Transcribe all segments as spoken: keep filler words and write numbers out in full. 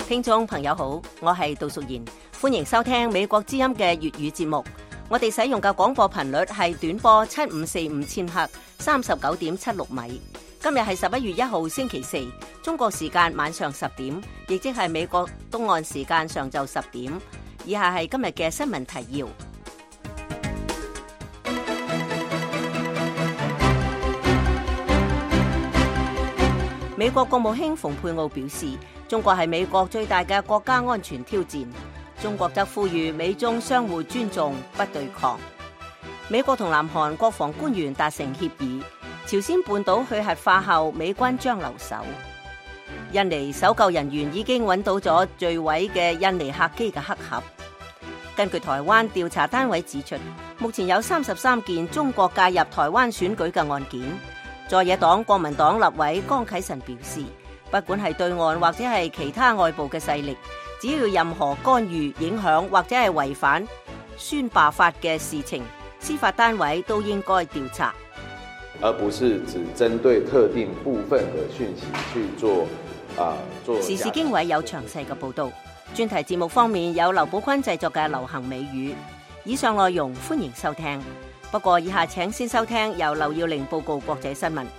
聽眾朋友好，我係杜淑賢，歡迎收聽美國之音嘅粵語節目。我哋使用嘅廣播頻率係短波七五四五千赫，三十九點七六米。今日係十一月一號星期四，中國時間晚上十點，亦即係美國東岸時間上晝十點。以下係今日嘅新聞提要。美國國務卿蓬佩奧表示，中國係美國最大嘅國家安全挑戰。中國則呼籲美中相互尊重，不對抗。美國同南韓國防官員達成協議，朝鮮半島去核化後，美軍將留守。印尼搜救人員已經揾到咗墜毀嘅印尼客機嘅黑盒。根據台灣調查單位指出，目前有三十三件中國介入台灣選舉嘅案件。在野黨國民黨立委江啟臣表示，不管係對岸或者係其他外部嘅勢力，只要任何干預、影響或者係違反宣罷法嘅事情，司法單位都應該調查， 而不是只針對特定部分嘅訊息去做啊做。 時事經緯有詳細嘅報導。專題節目方面有劉寶坤製作嘅流行美語。以上內容歡迎收聽。不過以下請先收聽由劉耀玲報告國際新聞。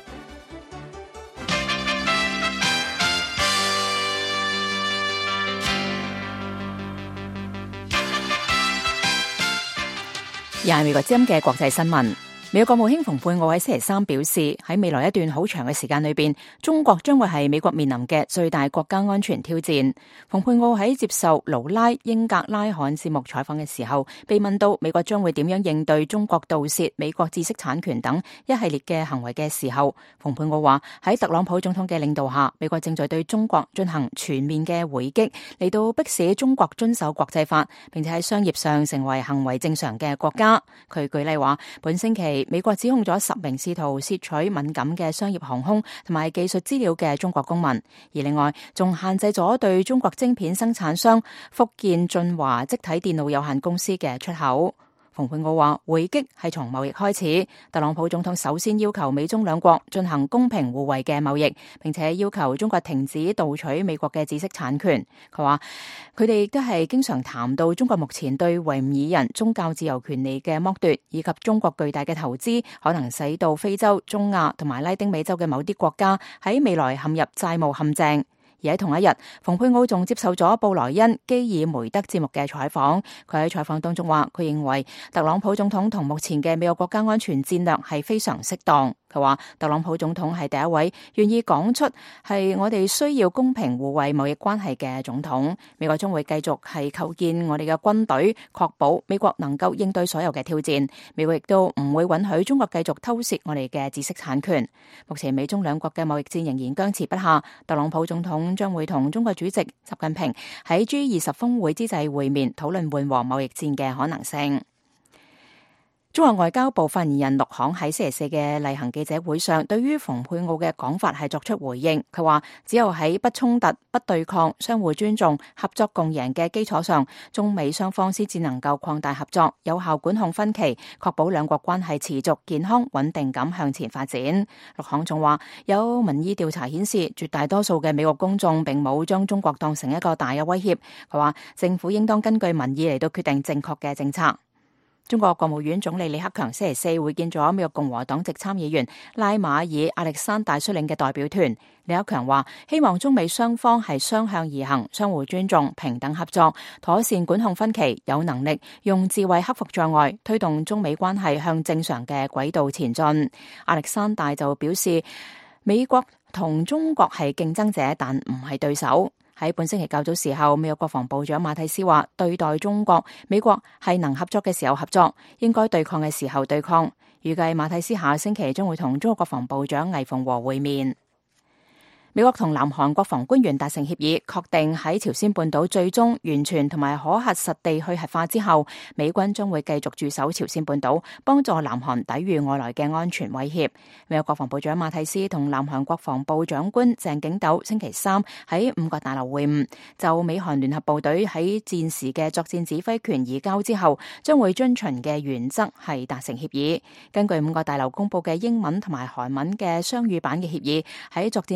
又係美國之音嘅國際新聞。美國國務卿蓬佩奧喺星期三表示，喺未來一段好長嘅時間裏邊，中國將會係美國面臨嘅最大國家安全挑戰。蓬佩奧喺接受勞拉英格拉罕節目採訪嘅時候，被問到美國將會點樣應對中國盜竊美國知識產權等一系列嘅行為嘅時候，蓬佩奧話喺特朗普總統嘅領導下，美國正在對中國進行全面嘅回擊，嚟到迫使中國遵守國際法，並且喺商業上成為行為正常嘅國家。佢舉例話，本星期美國指控咗十名試圖竊取敏感嘅商業航空同埋技術資料嘅中國公民，而另外仲限制咗對中國晶片生產商福建晉華積體電路有限公司嘅出口。蓬佩奧話，回擊係從貿易開始，特朗普總統首先要求美中兩國進行公平互惠嘅貿易，並且要求中國停止盜取美國嘅知識產權。佢話佢哋亦都係經常談到中國目前對維吾爾人宗教自由權利嘅剝奪，以及中國巨大嘅投資可能使到非洲、中亞同埋拉丁美洲嘅某啲國家喺未來陷入債務陷阱。而喺同一日，蓬佩奧仲接受咗布萊恩基爾梅德節目嘅採訪。佢喺採訪當中話，佢認為特朗普總統同目前嘅美國國家安全戰略係非常適當。佢話特朗普總統係第一位願意講出係我哋需要公平互惠貿易關係嘅總統。美國將會繼續係構建我哋嘅軍隊，確保美國能夠應對所有嘅挑戰。美國亦都唔會允許中國繼續偷竊我哋嘅知識產權。目前美中兩國嘅貿易戰仍然僵持不下。特朗普總統將會同中國主席習近平喺 G 二十峰會之際會面，討論緩和貿易戰嘅可能性。中國外交部發言人陸慷喺星期四嘅例行記者會上，對於蓬佩奧嘅講法係作出回應。佢話只有喺不衝突、不對抗、相互尊重、合作共贏嘅基礎上，中美雙方先至能夠擴大合作，有效管控分歧，確保兩國關係持續健康穩定咁向前發展。陸慷仲話，有民意調查顯示，絕大多數嘅美國公眾並冇將中國當成一個大嘅威脅。佢話政府應當根據民意嚟到決定正確嘅政策。中國國務院總理李克強星期四會見咗美國共和黨籍參議員拉馬爾亞歷山大率領嘅代表團。李克強話，希望中美雙方係雙向而行，相互尊重、平等合作，妥善管控分歧，有能力用智慧克服障礙，推動中美關係向正常嘅軌道前進。亞歷山大就表示，美國同中國係競爭者，但唔係對手。喺本星期較早時候，美國國防部長馬蒂斯話，對待中國，美國係能合作嘅時候合作，應該對抗嘅時候對抗。預計馬蒂斯下星期將會同中國國防部長魏鳳和會面。美國同南韓國防官員達成協議，確定喺朝鮮半島最終完全同埋可核實地去核化之後，美軍將會繼續駐守朝鮮半島，幫助南韓抵禦外來嘅安全威脅。美國國防部長馬蒂斯同南韓國防部長官鄭景斗星期三喺五角大樓會晤，就美韓聯合部隊喺戰時嘅作戰指揮權移交之後，將會遵循嘅原則係達成協議。根據五角大樓公佈嘅英文同埋韓文嘅雙語版嘅協議，喺作戰指揮權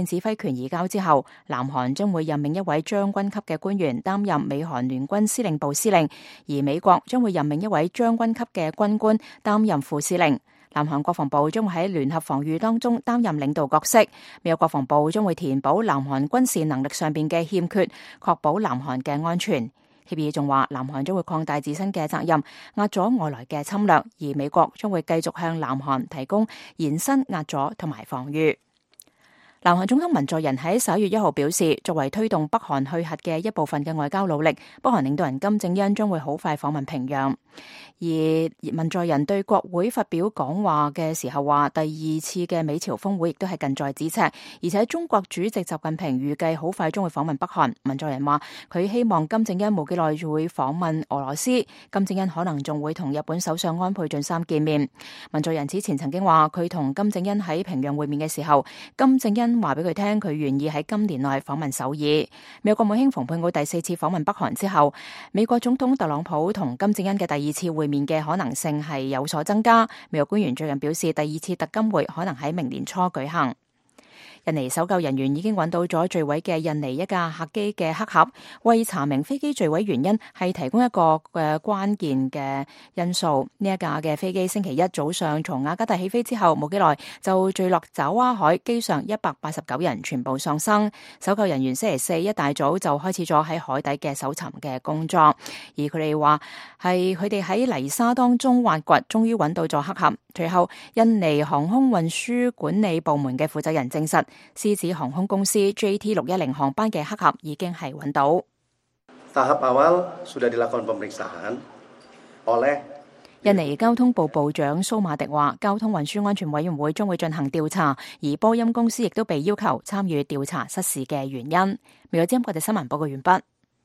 權移交之後，南韓將會任命一位將軍級嘅官員擔任美韓聯軍司令部司令，而美國將會任命一位將軍級嘅軍官擔任副司令。南韓國防部將會喺聯合防禦當中擔任領導角色，美國國防部將會填補南韓軍事能力上邊嘅欠缺，確保南韓嘅安全。協議仲話，南韓將會擴大自身嘅責任，壓阻外來嘅侵略，而美國將會繼續向南韓提供延伸壓阻同埋防禦。南韓總統文在寅喺十一月一號表示，作為推動北韓去核嘅一部分嘅外交努力，北韓領導人金正恩將會好快訪問平壤。而文在寅對國會發表講話嘅時候話，第二次嘅美朝峰會亦都係近在咫尺，而且中國主席習近平預計好快將會訪問北韓。文在寅話佢希望金正恩冇幾耐就會訪問俄羅斯，金正恩可能仲會同日本首相安倍晉三見面。文在寅此前曾經話佢同金正恩喺平壤會面嘅時候，金正恩話俾佢聽佢願意喺今年內訪問首爾。美國國務卿蓬佩奧第四次訪問北韓之後，美國總統特朗普同金正恩嘅第二次會面嘅可能性係有所增加。美國官員最近表示，第二次特金會可能喺明年初舉行。印尼搜救人員已經揾到咗墜毀嘅印尼一架客機嘅黑盒，為查明飛機墜毀原因係提供一個嘅關鍵嘅因素。呢一架嘅飛機星期一早上從雅加達起飛之後冇幾耐就墜落爪哇海，機上一百八十九人全部喪生。搜救人員星期四一大早就開始咗喺海底嘅搜尋嘅工作，而佢哋話係佢哋喺泥沙當中挖掘，終於揾到咗黑盒。隨後，印尼航空運輸管理部門嘅負責人證實，獅子航空公司 J T 六一零航班嘅黑盒已經係揾到。 Tahap awal sudah dilakukan pemeriksaan oleh 印尼交通部部長蘇馬迪話，交通運輸安全委員會將會進行調查，而波音公司亦都被要求參與調查失事嘅原因。美國之音國際新聞報告完畢。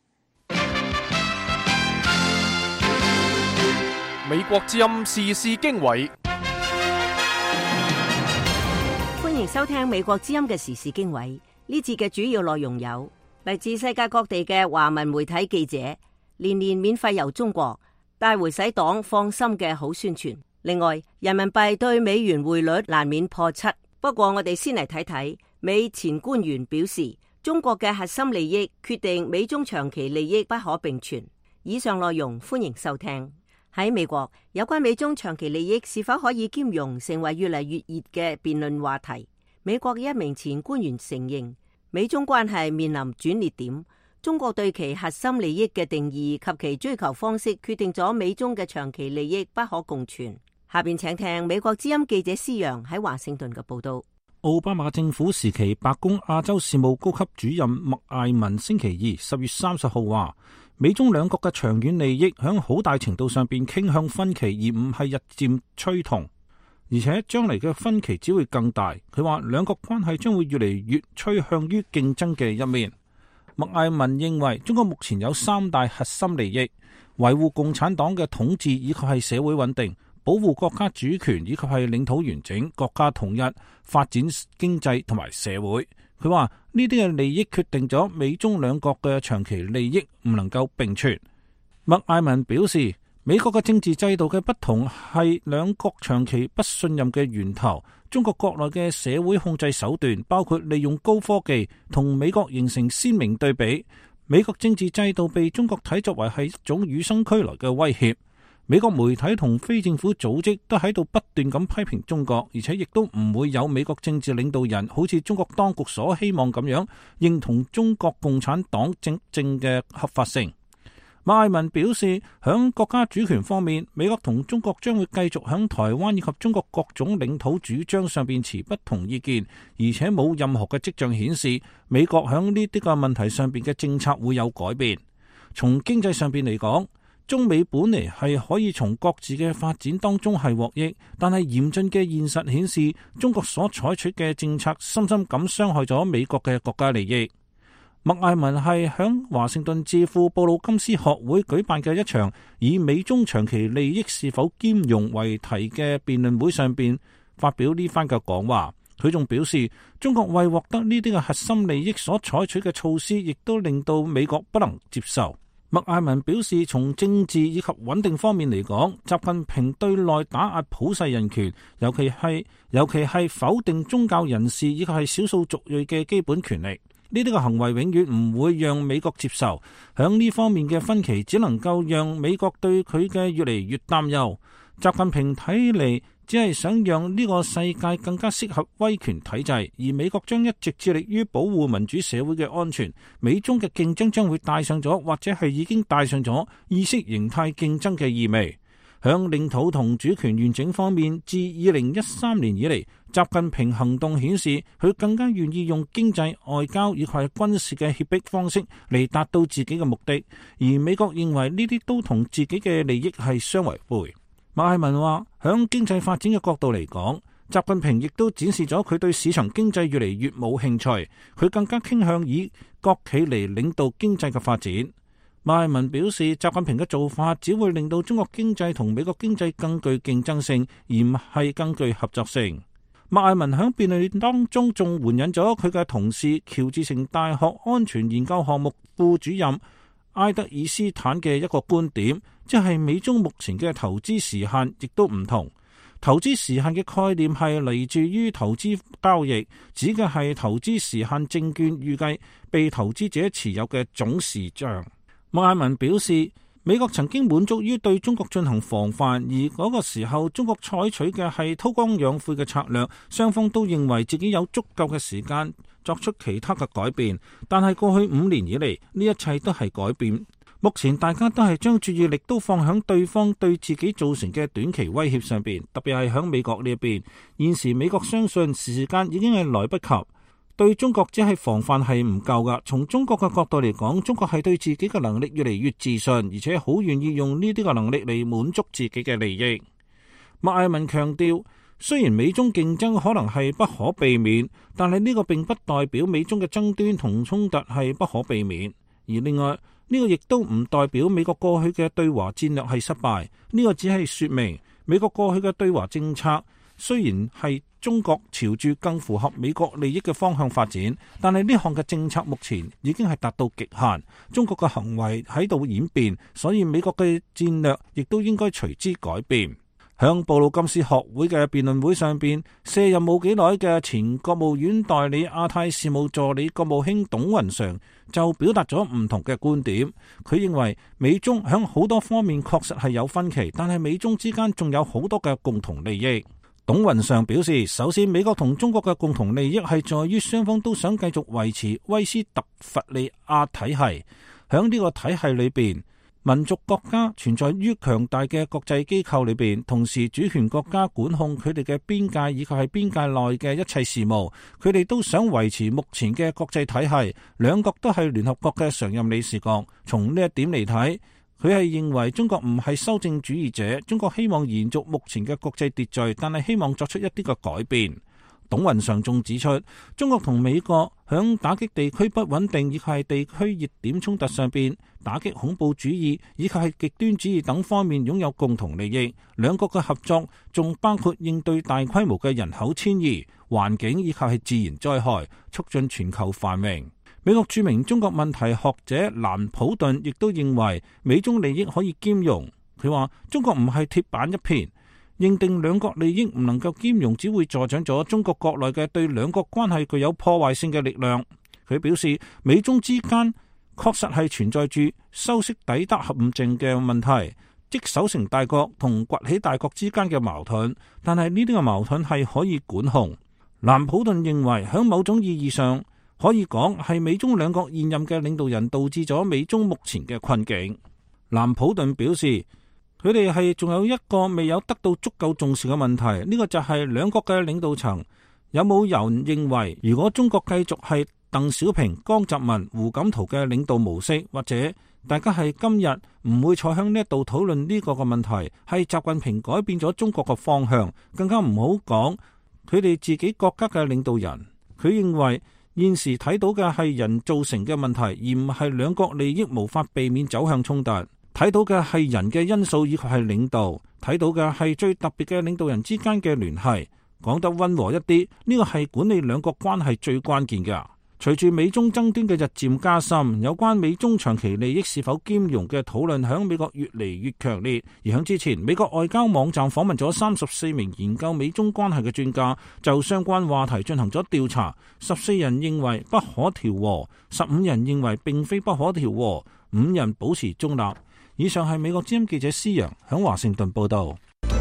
美國之音時事經緯。 歡迎收聽美國之音嘅時事經緯。呢節嘅主要內容有嚟自世界各地嘅華文媒體記者，年年免費遊中國，帶回使黨放心嘅好宣傳。另外，人民幣對美元匯率難免破七。不過我哋先嚟睇睇美前官員表示，中國嘅核心利益決定美中長期利益不可並存。以上內容歡迎收聽。喺美國，有關美中長期利益是否可以兼容，成為越嚟越熱嘅辯論話題。美國嘅一名前官員承認，美中關係面臨轉捩點。中國對其核心利益嘅定義及其追求方式，決定咗美中嘅長期利益不可共存。下邊請聽美國之音記者施洋喺華盛頓嘅報道。 奧巴馬政府時期，白宮亞洲事務高級主任麥艾文星期二十月三十號話，美中兩國嘅長遠利益響好大程度上邊傾向分歧，而唔係日漸趨同，而且將嚟嘅分歧只會更大。佢話兩國關係將會越嚟越趨向於競爭嘅一面。麥艾文認為中國目前有三大核心利益：維護共產黨嘅統治以及係社會穩定，保護國家主權以及係領土完整、國家統一、發展經濟同埋社會。佢話呢啲嘅利益決定咗美中兩國嘅長期利益唔能夠並存。麥艾文表示，美國嘅政治制度嘅不同係兩國長期不信任嘅源頭。中國國內嘅社會控制手段包括利用高科技，同美國形成鮮明對比。美國政治制度被中國睇作為係一種與生俱來嘅威脅。美國媒體同非政府組織都喺度不斷咁批評中國，而且亦都唔會有美國政治領導人好似中國當局所希望咁樣認同中國共產黨政政嘅合法性。麥艾文表示，響國家主權方面，美國同中國將會繼續響台灣以及中國各種領土主張上邊持不同意見，而且冇任何嘅跡象顯示美國響呢啲個問題上邊嘅政策會有改變。從經濟上邊嚟講，中美本嚟係可以從各自嘅發展當中係獲益，但係嚴峻嘅現實顯示，中國所採取嘅政策深深咁傷害咗美國嘅國家利益。麥艾文係響華盛頓智庫布魯金斯學會舉辦嘅一場以美中長期利益是否兼容為題嘅辯論會上邊發表呢番嘅講話。佢仲表示，中國為獲得呢啲嘅核心利益所採取嘅措施，亦都令到美國不能接受。 麥艾文表示，從政治以及穩定方面嚟講，習近平對內打壓普世人權，尤其係尤其係否定宗教人士以及係少數族裔嘅基本權利，呢啲個行為永遠唔會讓美國接受。響呢方面嘅分歧，只能夠讓美國對佢嘅越嚟越擔憂。習近平睇嚟只係想讓呢個世界更加適合威權體制，而美國將一直致力於保護民主社會嘅安全。美中嘅競爭將會帶上咗，或者係已經帶上咗意識形態競爭嘅意味。響領土同主權完整方面，自二零一三年以嚟，習近平行動顯示佢更加願意用經濟、外交以及係軍事嘅脅迫方式嚟達到自己嘅目的，而美國認為呢啲都同自己嘅利益係相違背。麥艾文話，響經濟發展嘅角度嚟講，習近平亦都展示咗佢對市場經濟越嚟越冇興趣，佢更加傾向以國企嚟領導經濟嘅發展。麥艾文表示，習近平嘅做法只會令到中國經濟同美國經濟更具競爭性，而唔係更具合作性。麥艾文喺辯論當中仲援引咗佢嘅同事喬治城大學安全研究項目副主任埃德爾斯坦嘅一個觀點，即係美中目前嘅投資時限亦都唔同。投資時限嘅概念係嚟自於投資交易，指嘅係投資時限證券預計被投資者持有嘅總時長。麥艾文表示，美國曾經滿足於對中國進行防範，而嗰個時候中國採取嘅係韜光養晦嘅策略，雙方都認為自己有足夠嘅時間作出其他嘅改變。但係過去五年以嚟，呢一切都係改變。目前大家都係將注意力都放響對方對自己造成嘅短期威脅上邊，特別係響美國呢一邊。現時美國相信時間已經係來不及。對中國只係防範係唔夠噶。從中國嘅角度嚟講，中國係對自己嘅能力越嚟越自信，而且好願意用呢啲嘅能力嚟滿足自己嘅利益。麥艾文強調，雖然美中競爭可能係不可避免，但係呢個並不代表美中嘅爭端同衝突係不可避免。而另外呢個亦都唔代表美國過去嘅對華戰略係失敗。呢個只係說明美國過去嘅對華政策雖然係中國朝住更符合美國利益嘅方向發展，但係呢項嘅政策目前已經係達到極限。中國嘅行為喺度演變，所以美國嘅戰略亦都應該隨之改變。響布魯金斯學會嘅辯論會上邊，卸任冇幾耐嘅前國務院代理亞太事務助理國務卿董雲常就表達咗唔同嘅觀點。佢認為美中響好多方面確實係有分歧，但係美中之間仲有好多嘅共同利益。董雲常表示，首先美國同中國嘅共同利益係在於雙方都想繼續維持威斯特伐利亞體系。響呢個體系裏邊，民族國家存在於強大嘅國際機構裏邊，同時主權國家管控佢哋嘅邊界以及係邊界內嘅一切事務。佢哋都想維持目前嘅國際體系。兩國都係聯合國嘅常任理事國。從呢一點嚟睇，佢係認為中國唔係修正主義者，中國希望延續目前嘅國際秩序，但係希望作出一啲嘅改變。董雲常仲指出，中國同美國響打擊地區不穩定以及係地區熱點衝突上邊，打擊恐怖主義以及係極端主義等方面擁有共同利益。兩國嘅合作仲包括應對大規模嘅人口遷移、環境以及係自然災害，促進全球繁榮。美國著名中國問題學者蘭普頓亦都認為美中利益可以兼容。佢話中國唔係鐵板一片，認定兩國利益唔能夠兼容，只會助長咗中國國內嘅對兩國關係具有破壞性嘅力量。佢表示，美中之間確實係存在住修昔底德陷阱嘅問題，即守成大國同崛起大國之間嘅矛盾，但係呢啲嘅矛盾係可以管控。蘭普頓認為喺某種意義上可以講係美中兩國現任嘅領導人導致咗美中目前嘅困境。蘭普頓表示，佢哋係仲有一個未有得到足夠重視嘅問題，呢個就係兩國嘅領導層有冇人認為，如果中國繼續係鄧小平、江澤民、胡錦濤嘅領導模式，或者大家係今日唔會坐響呢一度討論呢個嘅問題，係習近平改變咗中國嘅方向，更加唔好講佢哋自己國家嘅領導人。佢認為現時睇到嘅係人造成嘅問題，而唔係兩國利益無法避免走向衝突。睇到嘅係人嘅因素以及係領導，睇到嘅係最特別嘅領導人之間嘅聯繫。講得溫和一啲，呢個係管理兩國關係最關鍵嘅。 隨住美中爭端嘅日漸加深，有關美中長期利益是否兼容嘅討論響美國越嚟越強烈。而響之前，美國外交網站訪問咗三十四名研究美中關係嘅專家，就相關話題進行咗調查。十四人認為不可調和，十五人認為並非不可調和，五人保持中立。以上係美國之音記者施洋響華盛頓報道。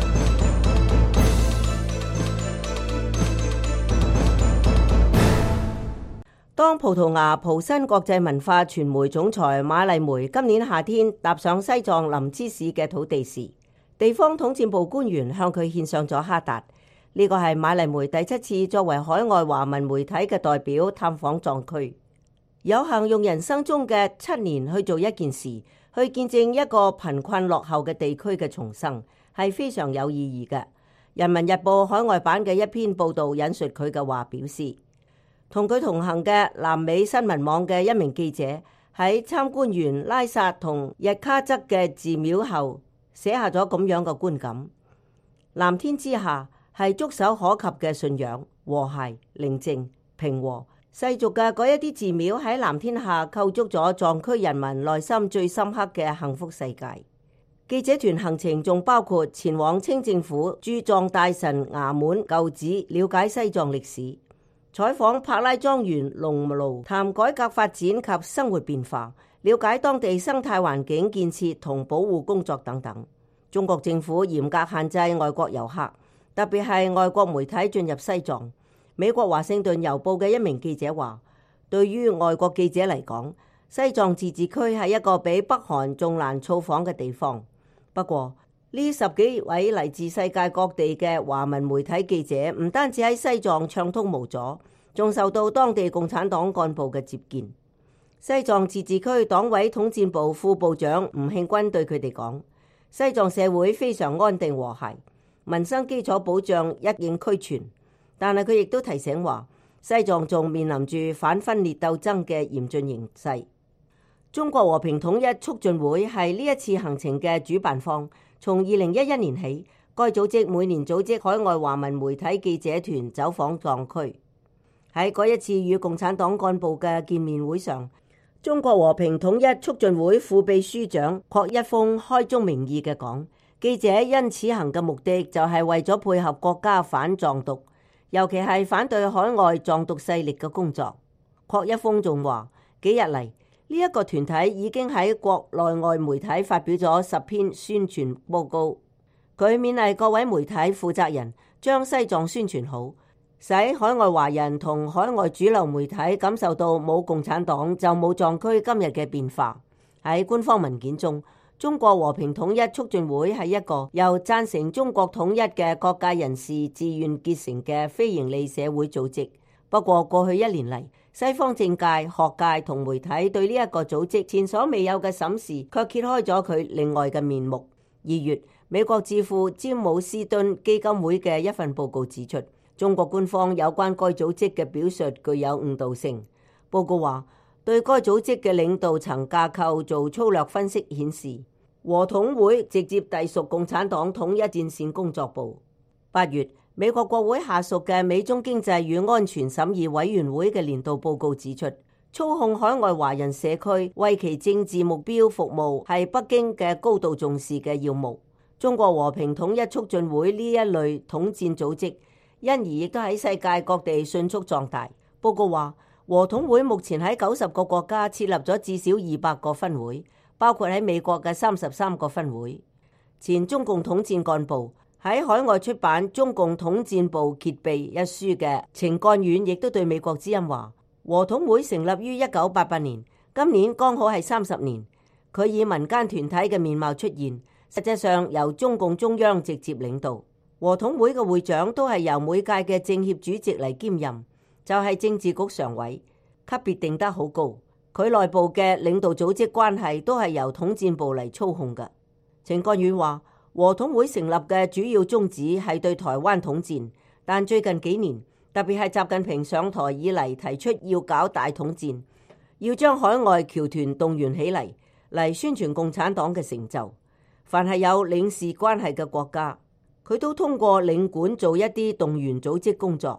當葡萄牙葡新國際文化傳媒總裁馬麗梅今年夏天踏上西藏林芝市嘅土地時，地方統戰部官員向佢獻上咗哈達。呢個係馬麗梅第七次作為海外華文媒體嘅代表探訪藏區，有幸用人生中嘅七年去做一件事，去見證一個貧困落後嘅地區嘅重生，係非常有意義嘅。人民日報海外版嘅一篇報道引述佢嘅話表示，同佢同行嘅南美新聞網嘅一名記者喺參觀完拉薩同日喀則嘅寺廟後，寫下咗咁樣嘅觀感：藍天之下係觸手可及嘅信仰、和諧、寧靜、平和。世俗嘅嗰一啲寺廟喺藍天下構築咗藏區人民內心最深刻嘅幸福世界。記者團行程仲包括前往清政府駐藏大臣衙門舊址，了解西藏歷史，採訪帕拉莊園農奴，談改革發展及生活變化，了解當地生態環境建設同保護工作等等。中國政府嚴格限制外國遊客，特別係外國媒體進入西藏。美國華盛頓郵報嘅一名記者話，對於外國記者嚟講，西藏自治區係一個比北韓仲難造訪嘅地方。不過呢十幾位嚟自世界各地嘅華文媒體記者，唔單止喺西藏暢通無阻，仲受到當地共產黨幹部嘅接見。西藏自治區黨委統戰部副部長吳慶軍對佢哋講，西藏社會非常安定和諧，民生基礎保障一應俱全。但係佢亦都提醒話，西藏仲面臨住反分裂鬥爭嘅嚴峻形勢。中國和平統一促進會係呢一次行程嘅主辦方。從二零一一年起，該組織每年組織海外華文媒體記者團走訪藏區。喺嗰一次與共產黨幹部嘅見面會上，中國和平統一促進會副秘書長郭一峰開宗明義嘅講，記者因此行嘅目的就係為咗配合國家反藏獨，尤其係反對海外藏獨勢力嘅工作。郭一峰仲話，幾日嚟，呢一個團體已經喺國內外媒體發表咗十篇宣傳報告。佢勉勵各位媒體負責人將西藏宣傳好，使海外華人同海外主流媒體感受到冇共產黨就冇藏區今日嘅變化。喺官方文件中，中國和平統一促進會係一個由贊成中國統一嘅各界人士自願結成嘅非營利社會組織。不過過去一年嚟，西方政界、學界同媒體對呢一個組織前所未有嘅審視，卻揭開咗佢另外嘅面目。二月，美國智庫詹姆斯敦基金會嘅一份報告指出，中國官方有關該組織嘅表述具有誤導性。報告話，對該組織嘅領導層架構做粗略分析顯示，和統會直接隸屬共產黨統一戰線工作部。八月，美國國會下屬嘅美中經濟與安全審議委員會嘅年度報告指出，操控海外華人社區為其政治目標服務係北京嘅高度重視嘅要務。中國和平統一促進會呢一類統戰組織，因而亦都喺世界各地迅速壯大。報告話，和統會目前喺九十個國家設立咗至少二百個分會，包括喺美國嘅三十三個分會。前中共統戰幹部喺海外出版《中共統戰部揭秘》一書嘅程幹遠亦都對美國之音話，和統會成立於一九八八年，今年剛好係三十年。佢以民間團體嘅面貌出現，實際上由中共中央直接領導。和統會嘅會長都係由每屆嘅政協主席嚟兼任，就係政治局常委，級別定得好高。佢內部嘅領導組織關係都係由統戰部嚟操控嘅。程幹遠話，和統會成立嘅主要宗旨係對台灣統戰，但最近幾年，特別係習近平上台以嚟，提出要搞大統戰，要將海外僑團動員起嚟，嚟宣傳共產黨嘅成就。凡係有領事關係嘅國家，佢都通過領館做一啲動員組織工作。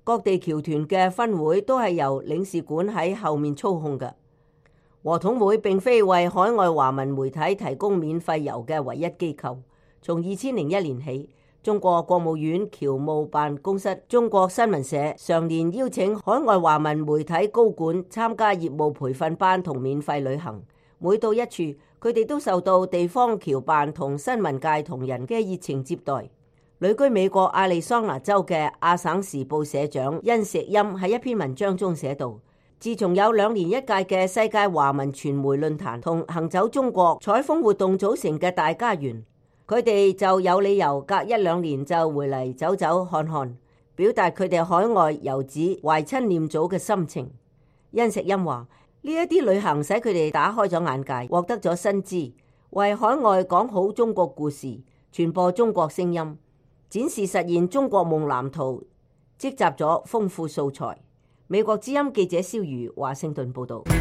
各地僑團嘅分會都係由領事館喺後面操控嘅。和統會並非為海外華文媒體提供免費郵嘅唯一機構。從二千零一年起，中國國務院僑務辦公室、中國新聞社常年邀請海外華文媒體高管參加業務培訓班同免費旅行。每到一處，佢哋都受到地方僑辦同新聞界同仁嘅熱情接待。旅居美國亞利桑那州嘅亞省時報社長殷石欽喺一篇文章中寫道：自從有兩年一屆嘅世界華文傳媒論壇同行走中國採訪活動組成嘅大家園，佢哋就有理由隔一兩年就回嚟走走看看，表達佢哋海外遊子懷親念祖嘅心情。殷石欽話：呢一啲旅行使佢哋打開咗眼界，獲得咗新知，為海外講好中國故事，傳播中國聲音，展示實現中國夢藍圖，積集咗豐富素材。美國之音記者蕭如華盛頓報道。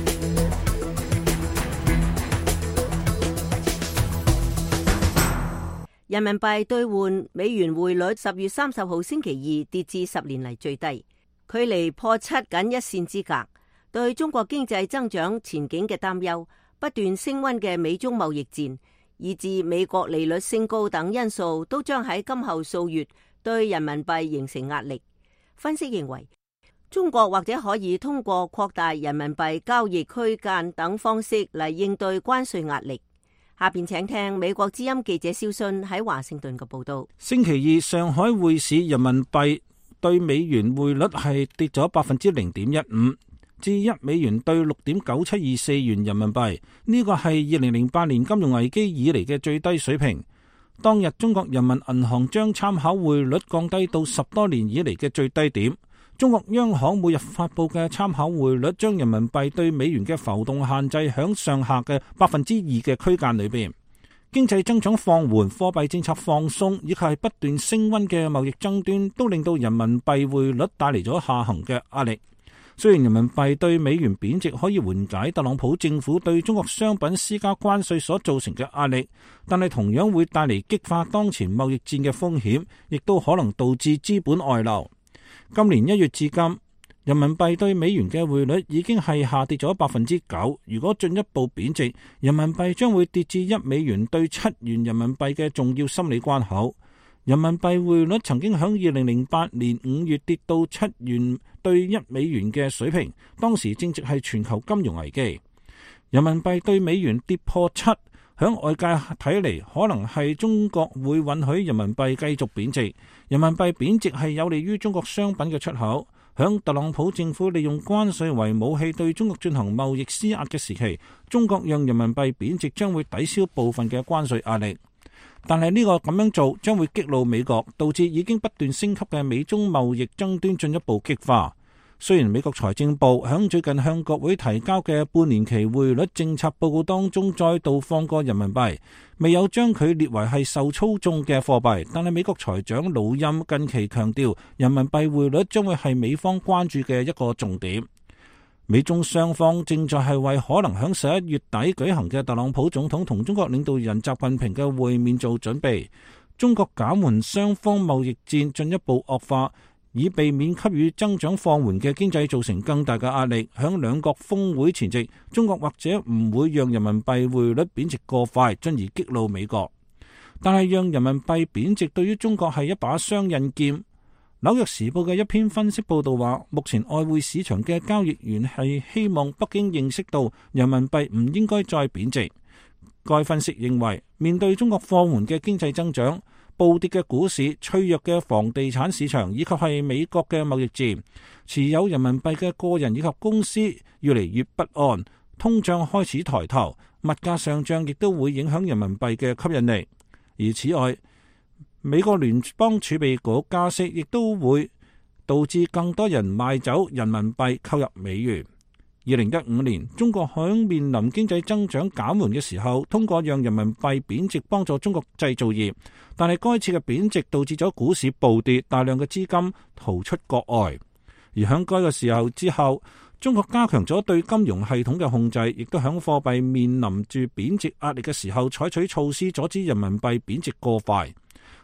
人民幣兌換美元匯率十月三十號星期二跌至十年嚟最低，距離破七僅一線之隔。對中國經濟增長前景嘅擔憂、不斷升溫嘅美中貿易戰，以至美國利率升高等因素，都將喺今後數月對人民幣形成壓力。分析認為，中國或者可以通過擴大人民幣交易區間等方式嚟應對關稅壓力。下邊請聽美國之音記者蕭信喺華盛頓嘅報道。 星期二上海匯市人民幣對美元匯率係跌咗百分之零點一五，至一美元對六點九七二四元人民幣，呢個係二零零八年金融危機以嚟嘅最低水平。當日中國人民銀行將參考匯率降低到十多年以嚟嘅最低點。中國央行每日發佈嘅參考匯率將人民幣對美元嘅浮動限制響上下嘅百分之二嘅區間裏邊。經濟增長放緩、貨幣政策放鬆以及係不斷升溫嘅貿易爭端，都令到人民幣匯率帶嚟咗下行嘅壓力。雖然人民幣對美元貶值可以緩解特朗普政府對中國商品施加關稅所造成嘅壓力，但係同樣會帶嚟激化當前貿易戰嘅風險，亦都可能導致資本外流。今年一月至今，人民幣對美元嘅匯率已經係下跌咗百分之九。如果進一步貶值，人民幣將會跌至一美元對七元人民幣嘅重要心理關口。人民幣匯率曾經響二零零八年五月跌到七元對一美元嘅水平，當時正值係全球金融危機。人民幣對美元跌破七，響外界睇嚟，可能係中國會允許人民幣繼續貶值。人民幣貶值係有利於中國商品嘅出口。響特朗普政府利用關稅為武器對中國進行貿易施壓嘅時期，中國讓人民幣貶值將會抵消部分嘅關稅壓力。但係呢個咁樣做將會激怒美國，導致已經不斷升級嘅美中貿易爭端進一步激化。雖然美國財政部響最近向國會提交嘅半年期匯率政策報告當中再度放過人民幣，未有將佢列為係受操縱嘅貨幣，但係美國財長魯欽近期強調，人民幣匯率將會係美方關注嘅一個重點。美中雙方正在係為可能響十一月底舉行嘅特朗普總統同中國領導人習近平嘅會面做準備。中國減緩雙方貿易戰進一步惡化，以避免給予增長放緩嘅經濟造成更大嘅壓力。響兩國峰會前夕，中國或者唔會讓人民幣匯率貶值過快，進而激怒美國。但係讓人民幣貶值對於中國係一把雙刃劍。紐約時報嘅一篇分析報道話，目前外匯市場嘅交易員係希望北京認識到人民幣唔應該再貶值。該分析認為，面對中國放緩嘅經濟增長、暴跌嘅股市、脆弱嘅房地產市場以及係美國嘅貿易戰，持有人民幣嘅個人以及公司越嚟越不安，通脹開始抬頭，物價上漲亦都會影響人民幣嘅吸引力。而此外，美國聯邦儲備局加息亦都會導致更多人賣走人民幣購入美元。二零一五年，中國響面臨經濟增長減緩嘅時候，通過讓人民幣貶值幫助中國製造業，但係該次嘅貶值導致咗股市暴跌，大量嘅資金逃出國外。而響該個時候之後，中國加強咗對金融系統嘅控制，亦都響貨幣面臨住貶值壓力嘅時候，採取措施阻止人民幣貶值過快。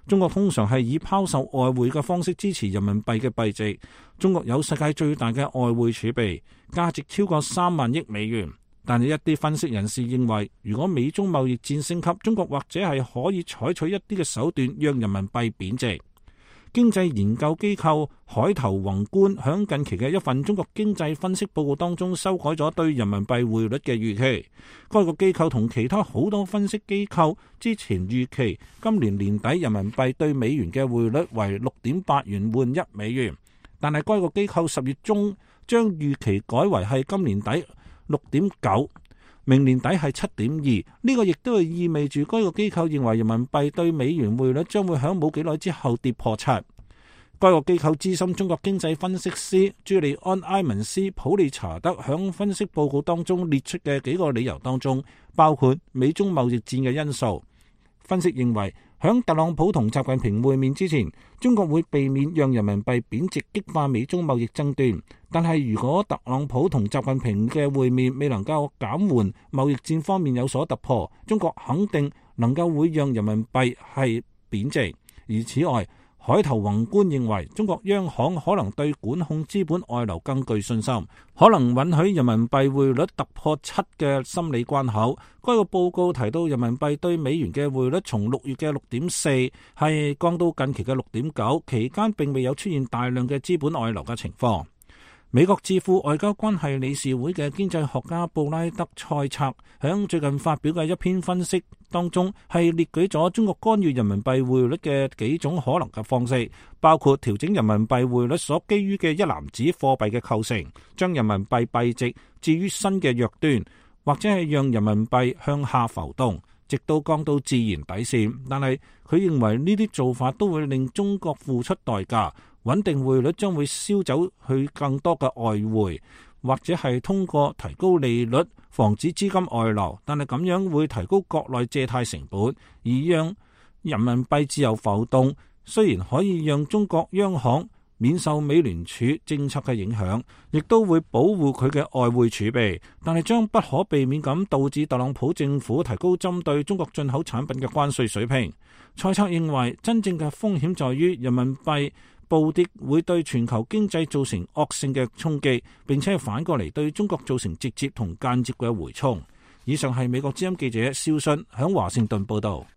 中國通常係以拋售外匯嘅方式支持人民幣嘅幣值。中國有世界最大嘅外匯儲備，價值超過三萬億美元。但係一啲分析人士認為，如果美中貿易戰升級，中國或者係可以採取一啲嘅手段，讓人民幣貶值。經濟研究機構海頭宏觀響近期嘅一份中國經濟分析報告當中修改咗對人民幣匯率嘅預期。該個機構同其他好多分析機構之前預期今年年底人民幣對美元嘅匯率為六點八元換一美元，但係該個機構十月中將預期改為係今年底六點九，明年底係七點二。呢個亦都係意味住該個機構認為人民幣對美元匯率將會喺冇幾耐之後跌破七。該個機構資深中國經濟分析師朱利安埃文斯普利查德響分析報告當中列出嘅幾個理由當中，包括美中貿易戰嘅因素。分析認為，響特朗普同習近平會面之前，中國會避免讓人民幣貶值，激化美中貿易爭端。但係如果特朗普同習近平嘅會面未能夠減緩貿易戰方面有所突破，中國肯定能夠會讓人民幣係貶值。而此外，海頭宏觀認為，中國央行可能對管控資本外流更具信心，可能允許人民幣匯率突破七嘅心理關口。該個報告提到，人民幣對美元嘅匯率從六月嘅六點四係降到近期嘅六點九，期間並未有出現大量嘅資本外流嘅情況。美國智庫外交關係理事會嘅經濟學家布拉德塞策響最近發表嘅一篇分析當中，係列舉咗中國干預人民幣匯率嘅幾種可能嘅方式，包括調整人民幣匯率所基於嘅一籃子貨幣嘅構成，將人民幣幣值置於新嘅弱端，或者係讓人民幣向下浮動，直到降到自然底線。但係佢認為呢啲做法都會令中國付出代價。穩定匯率將會燒走去更多嘅外匯，或者係通過提高利率防止資金外流，但係咁樣會提高國內借貸成本，而讓人民幣自由浮動。雖然可以讓中國央行免受美聯儲政策嘅影響，亦都會保護佢嘅外匯儲備，但係將不可避免咁導致特朗普政府提高針對中國進口產品嘅關稅水平。蔡策認為，真正嘅風險在於人民幣暴跌會對全球經濟造成惡性嘅衝擊，並且反過嚟對中國造成直接同間接嘅回衝。以上係美國之音記者蕭信響華盛頓報道。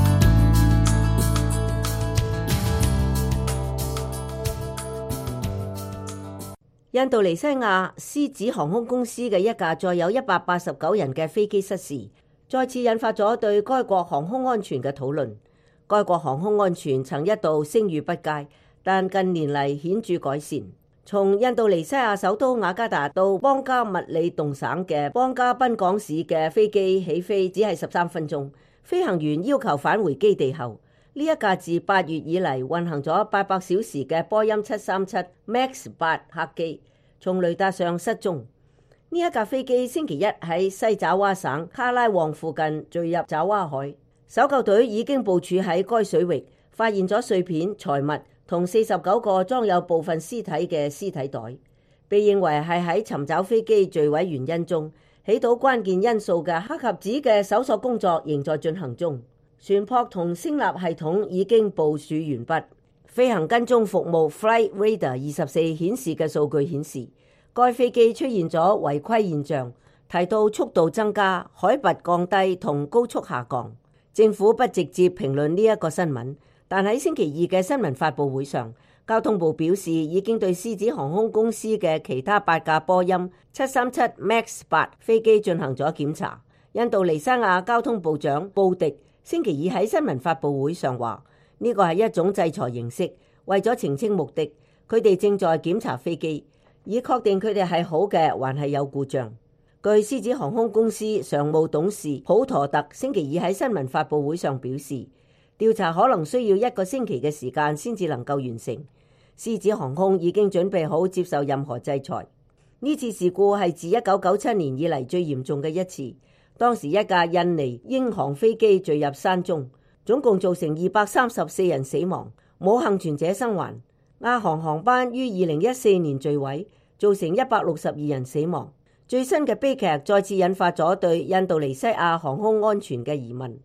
印度尼西亞獅子航空公司嘅一架載有一百八十九人嘅飛機失事，再次引發咗對該國航空安全嘅討論。該國航空安全曾一度聲譽不佳，但近年嚟顯著改善。從印度尼西亞首都雅加達到邦加密里動省嘅邦加賓港市嘅飛機起飛只係十三分鐘，飛行員要求返回基地後，呢一架自八月以嚟運行咗八百小時嘅波音七三七 MAX 八客機從雷達上失蹤。呢一架飛機星期一喺西爪哇省卡拉旺附近墜入爪哇海，搜救隊已經部署喺該水域，發現咗碎片、財物同四十九個裝有部分屍體嘅屍體袋，被認為係喺尋找飛機墜毀原因中起到關鍵因素嘅黑匣子嘅搜索工作仍在進行中。船舶同聲納系統已經部署完畢。飛行跟蹤服務 Flight Radar 二十四顯示嘅數據顯示，該飛機出現咗違規現象，提到速度增加、海拔降低同高速下降。政府不直接評論呢一個新聞。但喺星期二嘅新聞發佈會上，交通部表示已經對獅子航空公司嘅其他八架波音七三七 MAX 八飛機進行咗檢查。印度尼西亞交通部長布迪星期二喺新聞發佈會上話，呢個係一種制裁形式，為咗澄清目的，佢哋正在檢查飛機，以確定佢哋係好嘅還係有故障。據獅子航空公司常務董事普陀特星期二喺新聞發佈會上表示，調查可能需要一個星期嘅時間先至能夠完成。獅子航空已經準備好接受任何制裁。呢次事故係自一九九七年以嚟最嚴重嘅一次。當時一架印尼英航飛機墜入山中，總共造成二百三十四人死亡，冇幸存者生還。亞航航班於二零一四年墜毀，造成一百六十二人死亡。最新嘅悲劇再次引發咗對印度尼西亞航空安全嘅疑問。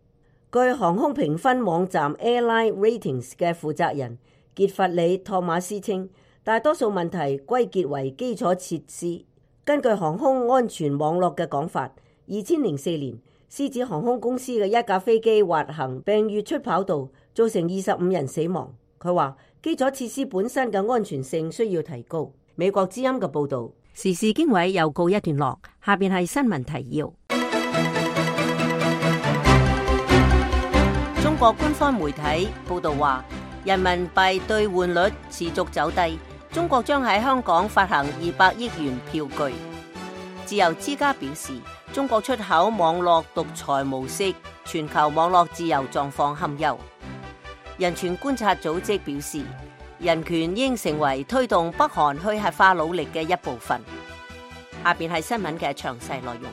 據航空評分網站 Airline Ratings 嘅負責人傑弗里·托馬斯稱，大多數問題歸結為基礎設施。根據航空安全網絡嘅講法，二千零四年，獅子航空公司嘅一架飛機滑行並越出跑道，造成二十五人死亡。佢話基礎設施本身嘅安全性需要提高。美國之音嘅報導，時事經緯又告一段落，下邊係新聞提要。中國官方媒體報導話，人民幣兌換率持續走低，中國將喺香港發行二百億元票據。自由之家表示，中國出口網絡獨裁模式，全球網絡自由狀況堪憂。人權觀察組織表示，人權應成為推動北韓去核化努力嘅一部分。下邊係新聞嘅詳細內容。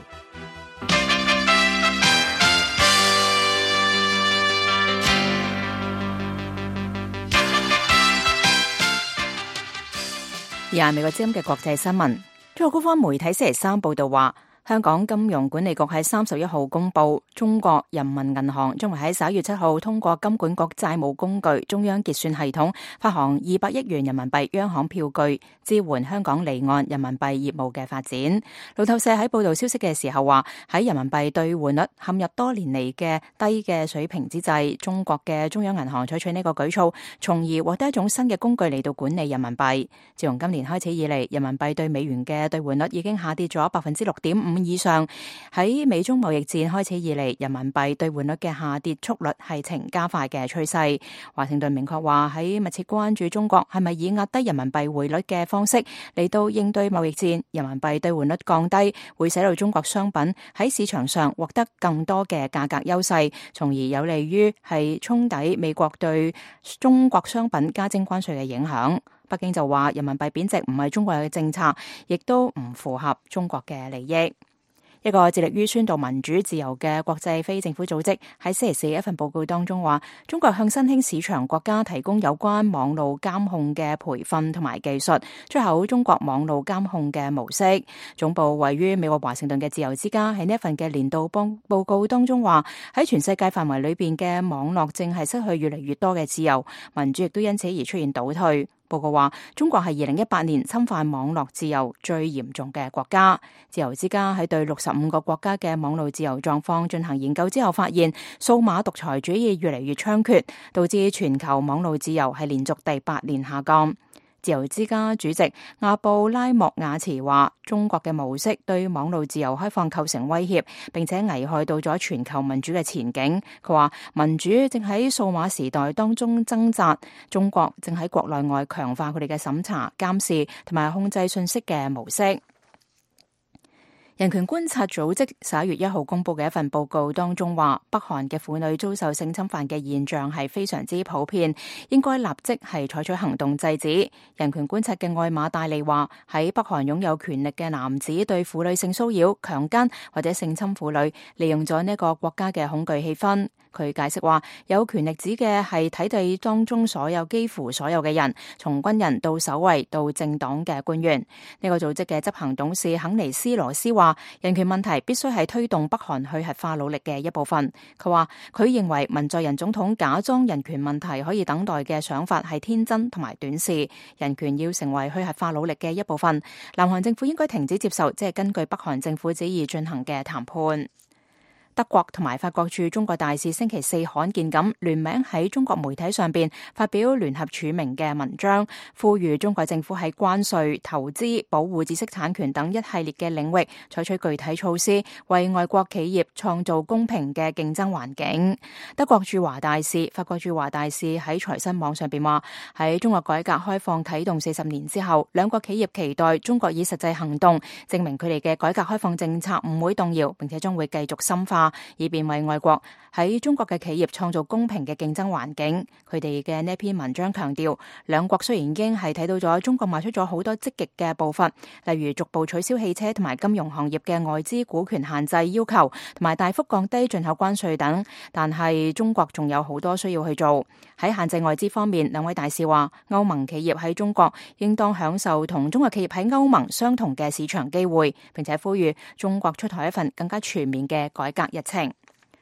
而係美國之音嘅國際新聞，中國官方媒體星期三報道話，香港金融管理局喺三十一號公布，中國人民銀行將會喺十一月七號通過金管局債務工具中央結算系統發行二百億元人民幣央行票據，支援香港離岸人民幣業務嘅發展。路透社喺報道消息嘅時候話，喺人民幣兌換率陷入多年嚟嘅低嘅水平之際，中國嘅中央銀行採取呢個舉措，從而獲得一種新嘅工具嚟到管理人民幣。自從今年開始以嚟，人民幣對美元嘅兌換率已經下跌咗百分之六點五以上。喺美中貿易戰開始以嚟，人民幣兌換率嘅下跌速率係呈加快嘅趨勢。華盛頓明確話，喺密切關注中國係咪以壓低人民幣匯率嘅方式嚟到應對貿易戰，人民幣兌換率降低會使到中國商品喺市場上獲得更多嘅價格優勢，從而有利於係沖抵美國對中國商品加徵關稅嘅影響。北京就話，人民幣貶值唔係中國嘅政策，亦都唔符合中國嘅利益。一個致力於宣導民主自由嘅國際非政府組織喺星期四一份報告當中話，中國向新興市場國家提供有關網路監控嘅培訓同埋技術，出口中國網路監控嘅模式。總部位於美國華盛頓嘅自由之家喺呢一份嘅年度報報告當中話，喺全世界範圍裏邊嘅網絡正係失去越嚟越多嘅自由，民主亦都因此而出現倒退。報告話，中國係二零一八年侵犯網絡自由最嚴重嘅國家。自由之家喺對六十五個國家嘅網絡自由狀況進行研究之後，發現數碼獨裁主義越嚟越猖獗，導致全球網絡自由係連續第八年下降。自由之家主席阿布拉莫亞茨話，中國嘅模式對網絡自由開放構成威脅，並且危害到咗全球民主嘅前景。佢話，民主正喺數碼時代當中掙扎，中國正喺國內外強化佢哋嘅審查、監視同埋控制信息嘅模式。人權觀察組織十一月一號公布嘅一份報告當中話，北韓嘅婦女遭受性侵犯嘅現象係非常之普遍，應該立即係採取行動制止。人權觀察嘅愛瑪戴利話，喺北韓擁有權力嘅男子對婦女性騷擾、強姦或者性侵婦女，利用咗呢個國家嘅恐懼氣氛。佢解釋話，有權力指嘅係體制當中所有幾乎所有嘅人，從軍人到守衛到政黨嘅官員。呢個組織嘅執行董事肯尼斯羅斯話，人權問題必須係推動北韓去核化努力嘅一部分。佢話，佢認為文在寅總統假裝人權問題可以等待嘅想法係天真同埋短視，人權要成為去核化努力嘅一部分。南韓政府應該停止接受即係根據北韓政府旨意進行嘅談判。德國同埋法國駐中國大使星期四罕見咁聯名喺中國媒體上邊發表聯合署名嘅文章，呼籲中國政府喺關稅、投資、保護知識產權等一系列嘅領域採取具體措施，為外國企業創造公平嘅競爭環境。德國駐華大使、法國駐華大使喺財新網上邊話，喺中國改革開放啟動四十年之後，兩國企業期待中國以實際行動證明佢哋嘅改革開放政策唔會動搖，並且將會繼續深化，以便為外國喺中國嘅企業創造公平嘅競爭環境。佢哋嘅呢篇文章強調，兩國雖然已經係睇到咗中國邁出咗好多積極嘅步伐，例如逐步取消汽車同埋金融行業嘅外資股權限制要求，同埋大幅降低進口關稅等，但係中國仲有好多需要去做。喺限制外資方面，兩位大使話，歐盟企業喺中國應當享受同中國企業喺歐盟相同嘅市場機會，並且呼籲中國出台一份更加全面嘅改革日程。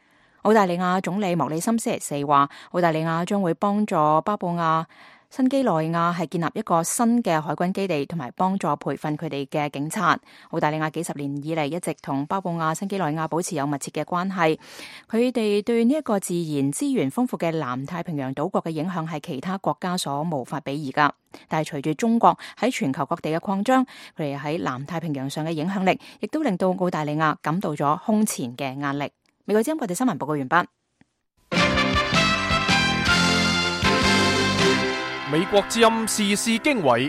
澳大利亞總理莫里森星期四話，澳大利亞將會幫助巴布亞新幾內亞係建立一個新嘅海軍基地，同埋幫助培訓佢哋嘅警察。澳大利亞幾十年以嚟一直同巴布亞新幾內亞保持有密切嘅關係，佢哋對呢一個自然資源豐富嘅南太平洋島國嘅影響係其他國家所無法比擬噶。但係隨住中國喺全球各地嘅擴張，佢哋喺南太平洋上嘅影響力，亦都令到澳大利亞感到咗空前嘅壓力。美國之音國際新聞報告完畢。 美國之音時事經緯，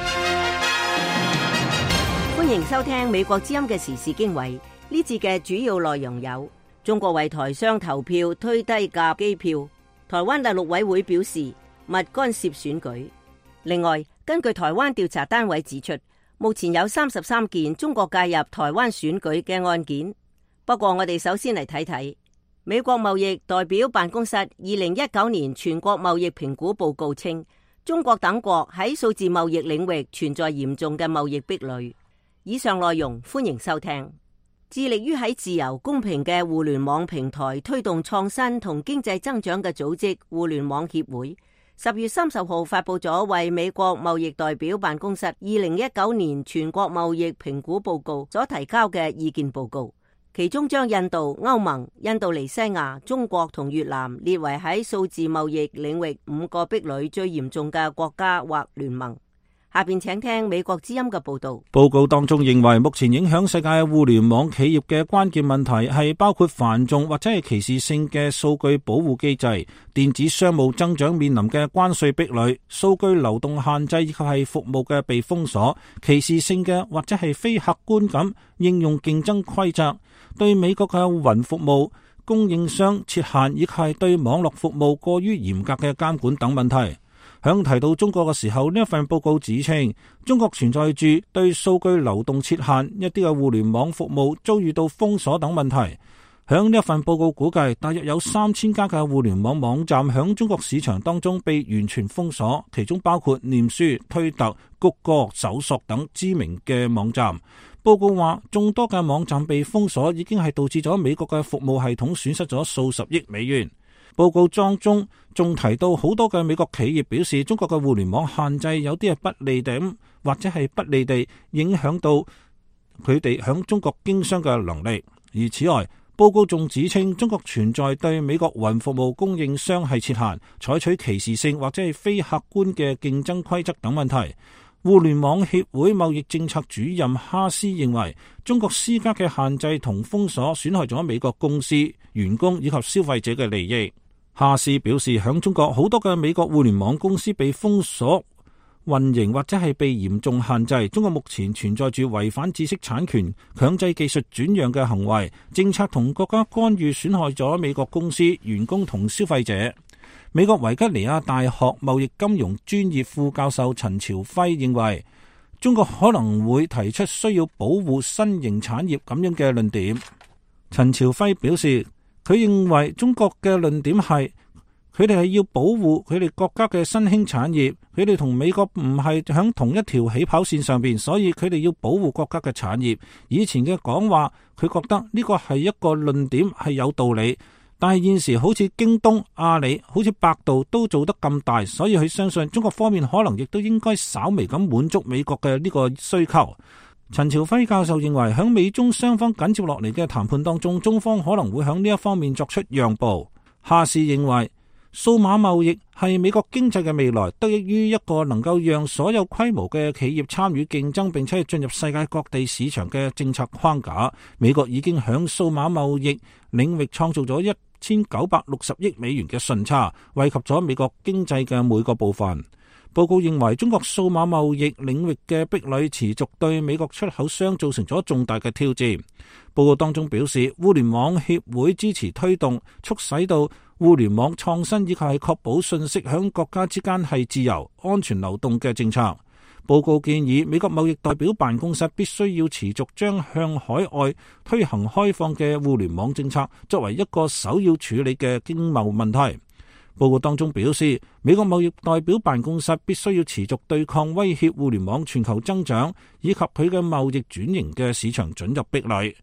歡迎收聽美國之音嘅時事經緯。呢節嘅主要內容有：中國為台商投票推低價機票；台灣大陸委會表示勿干涉選舉。另外，根據台灣調查單位指出，目前有三十三件中國介入台灣選舉嘅案件。不過，我哋首先嚟睇睇美國貿易代表辦公室二零一九年全國貿易評估報告稱，中國等國喺數字貿易領域存在嚴重嘅貿易壁壘。以上內容歡迎收聽。致力於喺自由公平嘅互聯網平台推動創新同經濟增長嘅組織互聯網協會，十月三十號發佈咗為美國貿易代表辦公室二零一九年全國貿易評估報告所提交嘅意見報告。其中將印度、歐盟、印度尼西亞、中國同越南列為喺數字貿易領域五個壁壘最嚴重嘅國家或聯盟。下邊請聽美國之音嘅報道。 報告當中認為，目前影響世界互聯網企業嘅關鍵問題係包括繁重或者係歧視性嘅數據保護機制、電子商務增長面臨嘅關稅壁壘、數據流動限制以及係服務嘅被封鎖、歧視性嘅或者係非客觀咁應用競爭規則、對美國嘅雲服務供應商設限，以及係對網絡服務過於嚴格嘅監管等問題。響提到中國嘅時候，呢一份報告指稱，中國存在住對數據流動設限、一啲嘅互聯網服務遭遇到封鎖等問題。響呢一份報告估計，大約有三千家嘅互聯網網站響中國市場當中被完全封鎖，其中包括臉書、推特、谷歌、搜索等知名嘅網站。報告話，眾多嘅網站被封鎖已經係導致咗美國嘅服務系統損失咗數十億美元。報告當中仲提到好多嘅美國企業表示，中國嘅互聯網限制有啲係不利地或者係不利地影響到佢哋響中國經商嘅能力。而此外，報告仲指稱中國存在對美國雲服務供應商係設限、採取歧視性或者係非客觀嘅競爭規則等問題。互聯網協會貿易政策主任哈斯認為，中國施加嘅限制同封鎖損害咗美國公司、員工以及消費者嘅利益。哈斯表示，響中國好多嘅美國互聯網公司被封鎖運營或者係被嚴重限制。中國目前存在住違反知識產權、強制技術轉讓嘅行為，政策同國家干預損害咗美國公司、員工同消費者。美國維吉尼亞大學貿易金融專業副教授陳朝輝認為，中國可能會提出需要保護新型產業咁樣嘅論點。陳朝輝表示，佢認為中國嘅論點係，佢哋係要保護佢哋國家嘅新興產業，佢哋同美國唔係響同一條起跑線上邊，所以佢哋要保護國家嘅產業。以前嘅講話，佢覺得呢個係一個論點係有道理，但係現時好似京東、阿里、好似百度都做得咁大，所以佢相信中國方面可能亦都應該稍微咁滿足美國嘅呢個需求。陳朝輝教授認為，響美中雙方緊接落嚟嘅談判當中，中方可能會響呢一方面作出讓步。哈士認為，數碼貿易係美國經濟嘅未來，得益於一個能夠讓所有規模嘅企業參與競爭，並且進入世界各地市場嘅政策框架。美國已經響數碼貿易領域創造咗一千九百六十億美元嘅順差，惠及咗美國經濟嘅每個部分。報告認為，中國數碼貿易領域嘅壁壘持續對美國出口商造成咗重大嘅挑戰。報告當中表示，互聯網協會支持推動促使到互聯網創新以及係確保信息響國家之間係自由、安全流動嘅政策。報告建議美國貿易代表辦公室必須要持續將向海外推行開放嘅互聯網政策作為一個首要處理嘅經貿問題。報告當中表示，美國貿易代表辦公室必須要持續對抗威脅互聯網全球增長以及佢嘅貿易轉型嘅市場准入壁壘。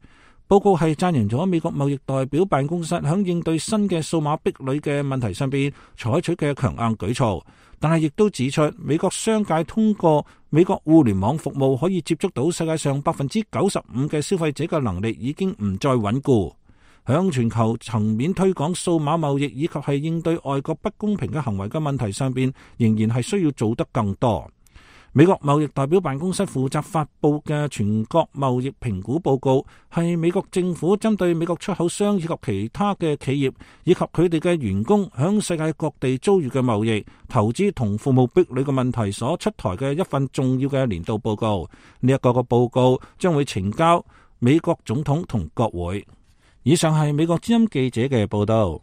報告係讚揚咗美國貿易代表辦公室響應對新嘅數碼壁壘嘅問題上邊採取嘅強硬舉措，但係亦都指出美國商界通過美國互聯網服務可以接觸到世界上百分之九十五嘅消費者嘅能力已經唔再穩固。響全球層面推廣數碼貿易以及係應對外國不公平嘅行為嘅問題上邊，仍然係需要做得更多。美國貿易代表辦公室負責發佈嘅全國貿易評估報告，係美國政府針對美國出口商以及其他嘅企業以及佢哋嘅員工響世界各地遭遇嘅貿易、投資同服務壁壘嘅問題所出台嘅一份重要嘅年度報告。呢一個個報告將會呈交美國總統同國會。以上係美國之音記者嘅報道。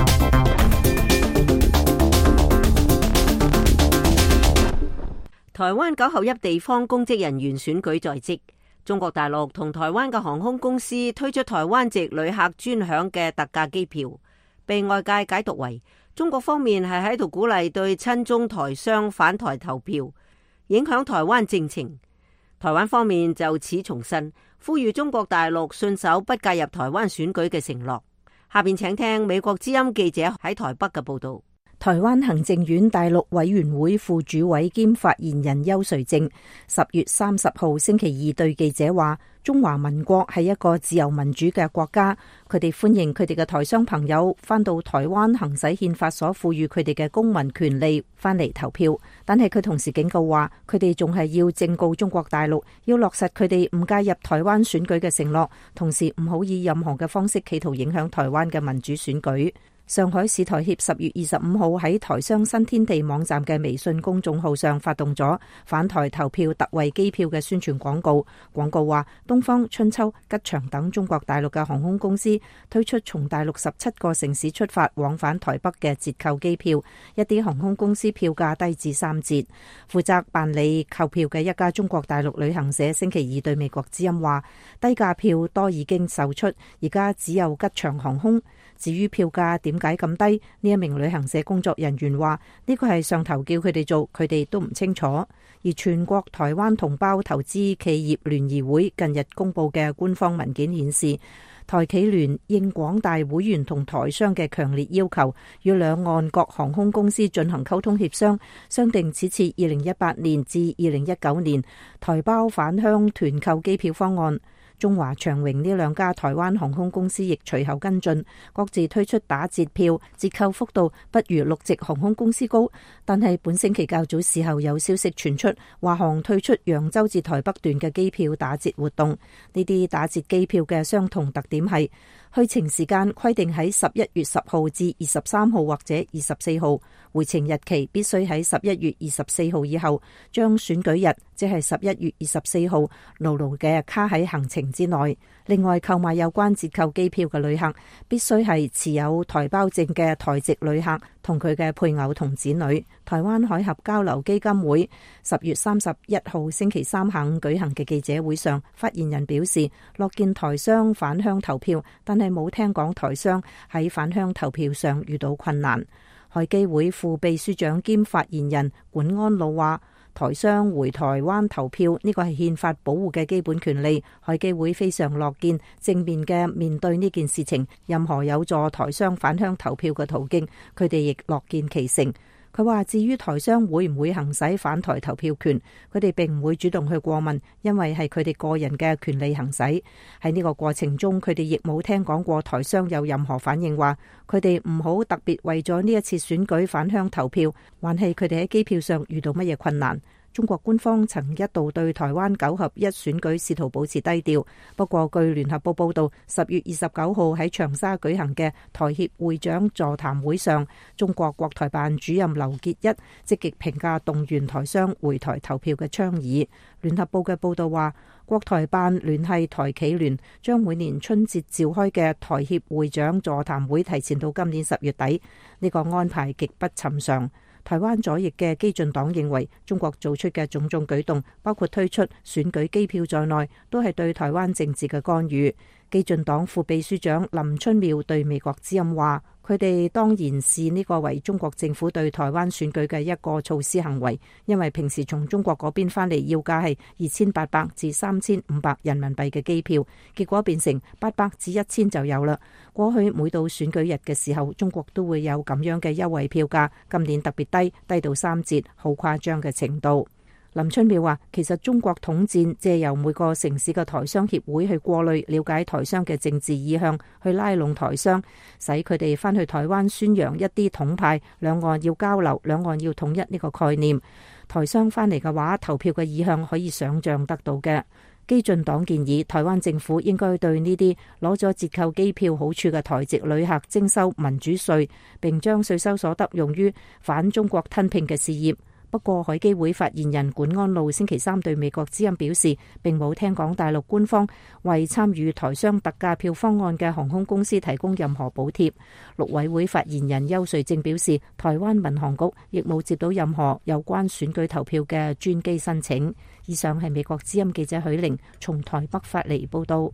台灣九合一地方公職人員選舉在即，中國大陸同台灣嘅航空公司推出台灣籍旅客專享嘅特價機票，被外界解讀為中國方面係喺度鼓勵對親中台商返台投票，影響台灣政情。台灣方面就此重申，呼籲中國大陸信守不介入台灣選舉嘅承諾。下邊請聽美國之音記者喺台北嘅報道。 台灣行政院大陸委員會副主委兼發言人邱瑞正十月三十號星期二對記者話，中華民國係一個自由民主嘅國家，佢哋歡迎佢哋嘅台商朋友返到台灣行使憲法所賦予佢哋嘅公民權利，返嚟投票。但係佢同時警告話，佢哋仲係要正告中國大陸，要落實佢哋唔介入台灣選舉嘅承諾，同時唔好以任何嘅方式企圖影響台灣嘅民主選舉。上海市台協十月二十五號喺台商新天地網站嘅微信公眾號上發動咗返台投票特惠機票嘅宣傳廣告。廣告話，東方、春秋、吉祥等中國大陸嘅航空公司推出從大陸十七個城市出發往返台北嘅折扣機票，一啲航空公司票價低至三折。負責辦理購票嘅一家中國大陸旅行社星期二對美國之音話，低價票多已經售出，而家只有吉祥航空。至於票價點解咁低，呢一名旅行社工作人員話，呢個係上頭叫佢哋做，佢哋都唔清楚。而全國台灣同胞投資企業聯誼會近日公布嘅官方文件顯示，台企聯應廣大會員同台商嘅強烈要求，與兩岸各航空公司進行溝通協商，商定此次二零一八年至二零一九年台胞返鄉團購機票方案。中華長榮呢兩家台灣航空公司亦隨後跟進，各自推出打折票，折扣幅度不如陸籍航空公司高。但係本星期較早時候有消息傳出，華航推出揚州至台北段嘅機票打折活動。呢啲打折機票嘅相同特點係，去程時間規定喺十一月十號至二十三號或者二十四號，回程日期必須喺十一月二十四號以後，將選舉日即係十一月二十四號牢牢嘅卡喺行程之內。另外，購買有關折扣機票嘅旅客必須係持有台胞證嘅台籍旅客同佢嘅配偶同子女。台灣海峽交流基金會十月三十一號星期三下午舉行嘅記者會上，發言人表示，樂見台商返鄉投票，但係冇聽講台商喺返鄉投票上遇到困難。海基會副秘書長兼發言人管安魯話，台商回台灣投票呢個係憲法保護嘅基本權利，海基會非常樂見正面嘅面對呢件事情，任何有助台商返鄉投票嘅途徑，佢哋亦樂見其成。佢話，至於台商會唔會行使返台投票權，佢哋並唔會主動去過問，因為係佢哋個人嘅權利行使。喺呢個過程中，佢哋亦冇聽講過台商有任何反應，話佢哋唔好特別為咗呢一次選舉返鄉投票，還係佢哋喺機票上遇到乜嘢困難。中國官方曾一度對台灣九合一選舉試圖保持低調，不過據聯合報報道，十月二十九號喺長沙舉行嘅台協會長座談會上，中國國台辦主任劉結一積極評價動員台商回台投票嘅倡議。聯合報嘅報道話，國台辦聯繫台企聯將每年春節召開嘅台協會長座談會提前到今年十月底，呢個安排極不尋常。台灣左翼嘅基進黨認為，中國做出嘅種種舉動，包括推出選舉機票在內，都係對台灣政治嘅干預。 基進黨副秘書長林春妙對美國之音話，佢哋當然視呢個為中國政府對台灣選舉嘅一個措施行為，因為平時從中國嗰邊返嚟要價係二千八百至三千五百人民幣嘅機票，結果變成八百至一千就有啦。過去每到選舉日嘅時候，中國都會有咁樣嘅優惠票價，今年特別低，低到三折，好誇張嘅程度。林春妙話，其實中國統戰借由每個城市嘅台商協會去過濾了解台商嘅政治意向，去拉攏台商，使佢哋返去台灣宣揚一啲統派，兩岸要交流，兩岸要統一呢個概念。台商返嚟嘅話，投票嘅意向可以想象得到嘅。基進黨建議台灣政府應該對呢啲攞咗折扣機票好處嘅台籍旅客徵收民主稅，並將稅收所得用於反中國吞併嘅事業。不過，海基會發言人管安路星期三對美國之音表示，並冇聽講大陸官方為參與台商特價票方案嘅航空公司提供任何補貼。陸委會發言人邱瑞正表示，台灣民航局亦冇接到任何有關選舉投票嘅專機申請。以上係美國之音記者許玲從台北發嚟報道。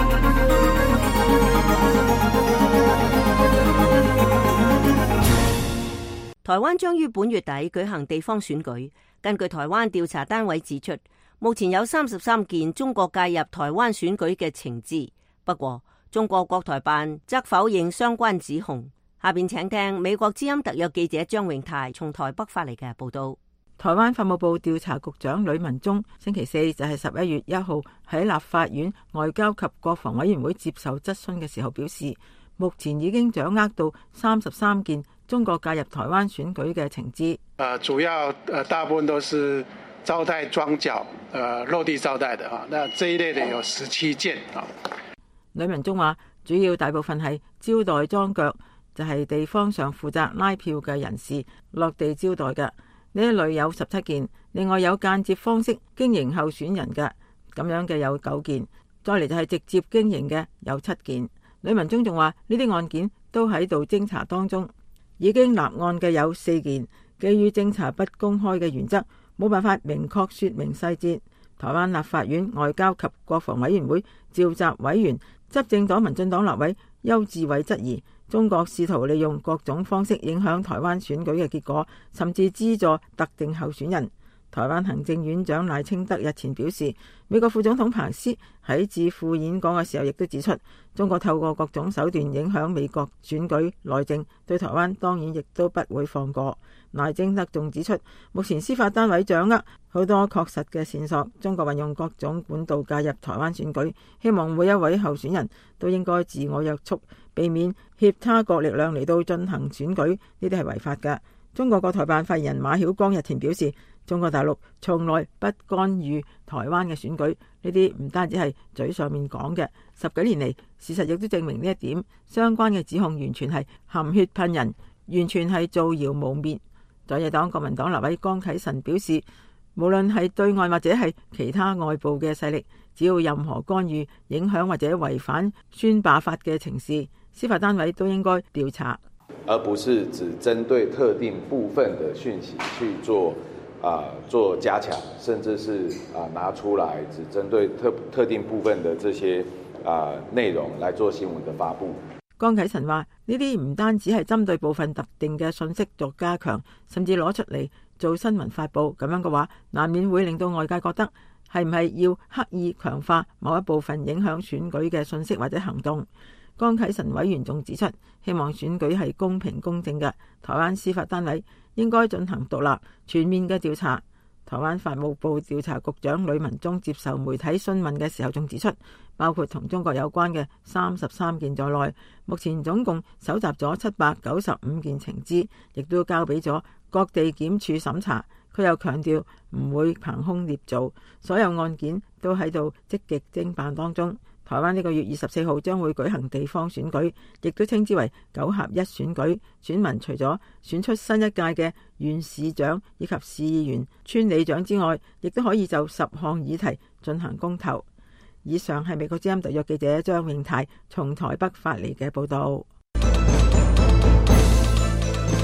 台灣將於本月底舉行地方選舉。根據台灣調查單位指出，目前有三十三件中國介入台灣選舉嘅情資。不過，中國國台辦則否認相關指控。下邊請聽美國之音特約記者張永泰從台北發嚟嘅報道。 台灣法務部調查局長呂文忠星期四就係十一月一號喺立法院外交及國防委員會接受質詢嘅時候表示，目前已經掌握到三十三件中國介入台灣選舉嘅情資。 呃，主要呃大部分都是招待樁腳，呃落地招待的哈。那這一類的有十七件啊。 呂文忠話，主要大部分係招待樁腳，就係、是、地方上負責拉票嘅人士落地招待嘅呢一類有十七件，另外有間接方式經營候選人嘅咁樣嘅有九件，再嚟就係直接經營嘅有七件。呂文忠仲話呢啲案件都喺度偵查當中。已經立案嘅有四件，基於偵查不公開嘅原則，冇辦法明確說明細節。台灣立法院外交及國防委員會召集委員、執政黨民進黨立委邱志偉質疑，中國試圖利用各種方式影響台灣選舉嘅結果，甚至資助特定候選人。台灣行政院長賴清德日前表示，美國副總統彭斯喺致富演講嘅時候亦都指出，中國透過各種手段影響美國選舉內政，對台灣當然亦都不會放過。賴清德仲指出，目前司法單位掌握好多確實嘅線索，中國運用各種管道介入台灣選舉，希望每一位候選人都應該自我約束，避免挾他國力量嚟到進行選舉，呢啲係違法嘅。中國國台辦發言人馬曉光日前表示，中國大陸從來不干預台灣嘅選舉，呢啲唔單止係嘴上面講嘅，十幾年嚟事實亦都證明呢一點，相關嘅指控完全係含血噴人，完全係造謠誣衊。在野黨國民黨立委江啟臣表示，無論係對外或者係其他外部嘅勢力，只要任何干預、影響或者違反宣罷法嘅情事，司法單位都應該調查， 而不是只針對特定部分的訊息去做啊、呃、做加強，甚至是啊、呃、拿出來只針對特特定部分的這些啊、呃、內容來做新聞的發布。 江啟臣話：呢啲唔單止係針對部分特定嘅信息作加強，甚至攞出嚟做新聞發布，咁樣嘅話，難免會令到外界覺得係唔係要刻意強化某一部分影響選舉嘅信息或者行動。江啟臣委員仲指出，希望選舉係公平公正嘅，台灣司法單位應該進行獨立全面嘅調查。台灣法務部調查局長呂文忠接受媒體詢問嘅時候仲指出，包括同中國有關嘅三十三件在內，目前總共搜集咗七百九十五件情資，亦都交俾咗各地檢處審查。佢又強調唔會憑空捏造，所有案件都喺度積極偵辦當中。台灣呢個月二十四號將會舉行地方選舉，亦都稱之為九合一選舉。選民除咗選出新一屆嘅縣市長以及市議員、村里長之外，亦都可以就十項議題進行公投。以上係美國之音特約記者張永泰從台北發嚟嘅報道。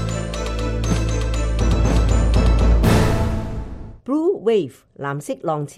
Blue Wave 藍色浪潮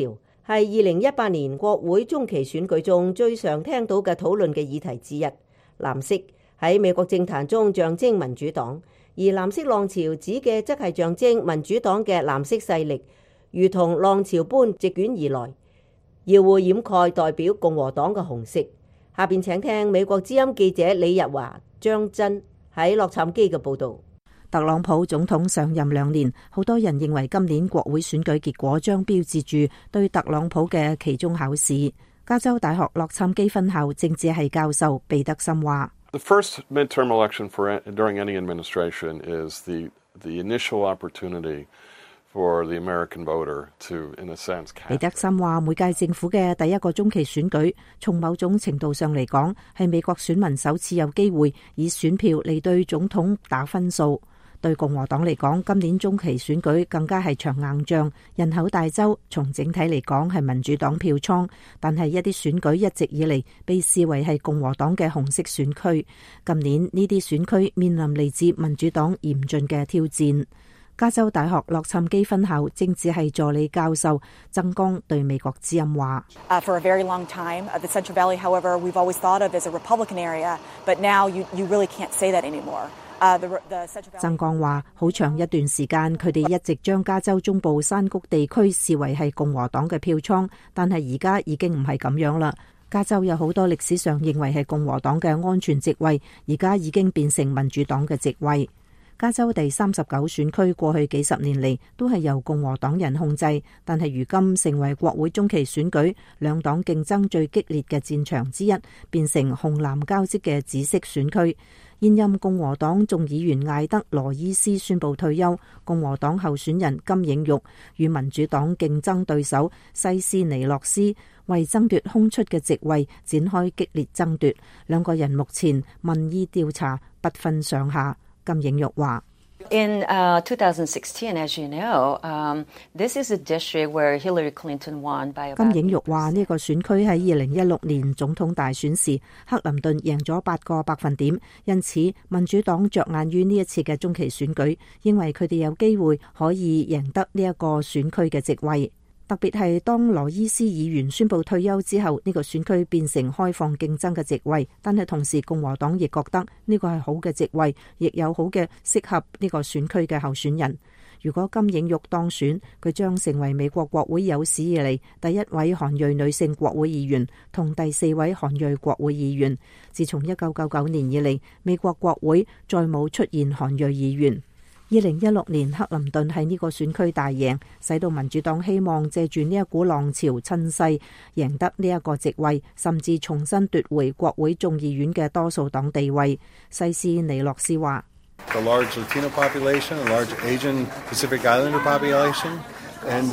係二零一八年國會中期選舉中最常聽到嘅討論嘅議題之一。藍色喺美國政壇中象徵民主黨，而藍色浪潮指嘅則係象徵民主黨嘅藍色勢力，如同浪潮般席捲而來，遙遙掩蓋代表共和黨嘅紅色。下邊請聽美國之音記者李日華、張真喺洛杉磯嘅報導。 特朗普總統上任兩年，好多人認為今年國會選舉結果將標誌住對特朗普嘅期中考試。加州大學洛杉磯分校政治系教授彼得森話 ：The first midterm election for during any administration is the the initial opportunity for the American voter to, in a sense, catch. 彼得森話：每屆政府嘅第一個中期選舉，從某種程度上嚟講，係美國選民首次有機會以選票嚟對總統打分數。對共和黨嚟講，今年中期選舉更加係場硬仗，人口大州，從整體嚟講係民主黨票倉，但係一啲選舉一直以嚟被視為係共和黨嘅紅色選區。今年呢啲選區面臨嚟自民主黨嚴峻嘅挑戰。加州大學洛杉磯分校政治系助理教授曾江對美國之音話 ：Uh, for a very long time, uh, the Central Valley, however, we've always thought of as a Republican area, but now you you really can't say that anymore. 曾江話：好長一段時間，佢哋一直將加州中部山谷地區視為係共和黨嘅票倉，但係而家已經唔係咁樣啦。加州有好多歷史上認為係共和黨嘅安全席位，而家已經變成民主黨嘅席位。加州第三十九選區過去幾十年嚟都係由共和黨人控制，但係如今成為國會中期選舉兩黨競爭最激烈嘅戰場之一，變成紅藍交織嘅紫色選區。現任共和黨眾議員艾德羅伊斯宣布退休，共和黨候選人金映玉與民主黨競爭對手西斯尼洛斯為爭奪空出嘅席位展開激烈爭奪，兩個人目前民意調查不分上下。金映玉話 ：In uh, twenty sixteen, as you know, um, this is a district where Hillary Clinton won by about. 金映玉話呢個選區喺二零一六年總統大選時，克林頓贏咗八個百分點，因此民主黨着眼於呢一次嘅中期選舉，認為佢哋有機會可以贏得呢一個選區嘅席位。特別係當羅伊斯議員宣布退休之後，呢個選區變成開放競爭嘅席位，但係同時共和黨亦覺得呢個係好嘅席位，亦有好嘅適合呢個選區嘅候選人。如果金映玉當選，佢將成為美國國會有史以嚟第一位韓裔女性國會議員，同第四位韓裔國會議員。自從一九九九年以嚟，美國國會再冇出現韓裔議員。二零一六年克林頓喺呢個選區大贏，使到民主黨希望借住呢一股浪潮趁勢贏得呢一個席位，甚至重新奪回國會眾議院嘅多數黨地位。西斯尼洛斯話 ：The large Latino population, a large Asian Pacific Islander population, and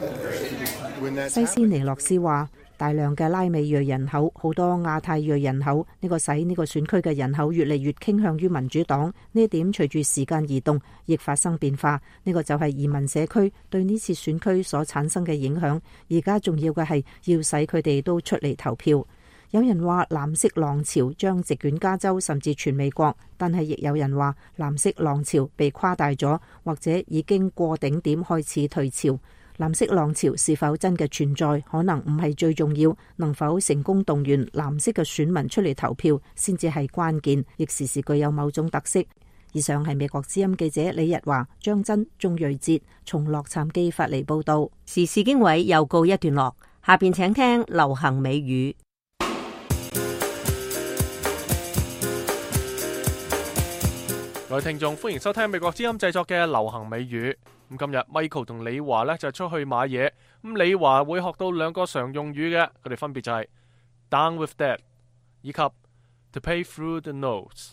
when that 西斯尼洛斯話。大量嘅拉美裔人口，好多亞太裔人口，呢個使呢個選區嘅人口越嚟越傾向於民主黨。呢一點隨住時間移動，亦發生變化。呢個就係移民社區對呢次選區所產生嘅影響。而家重要嘅係要使佢哋都出嚟投票。有人話藍色浪潮將席捲加州甚至全美國，但係亦有人話藍色浪潮被誇大咗，或者已經過頂點開始退潮。藍色浪潮是否真嘅存在，可能唔係最重要，能否成功動員藍色嘅選民出嚟投票，先至係關鍵，亦時時具有某種特色。以上係美國之音記者李日華、張真、鍾瑞哲從洛杉磯發嚟報道。 時事經緯又告一段落，下邊請聽流行美語。 各位聽眾，歡迎收聽美國之音製作嘅流行美語。咁今日 Michael 同李華咧就出去買嘢。咁李華會學到兩個常用語嘅，佢哋分別就係 down with that 以及 to pay through the nose。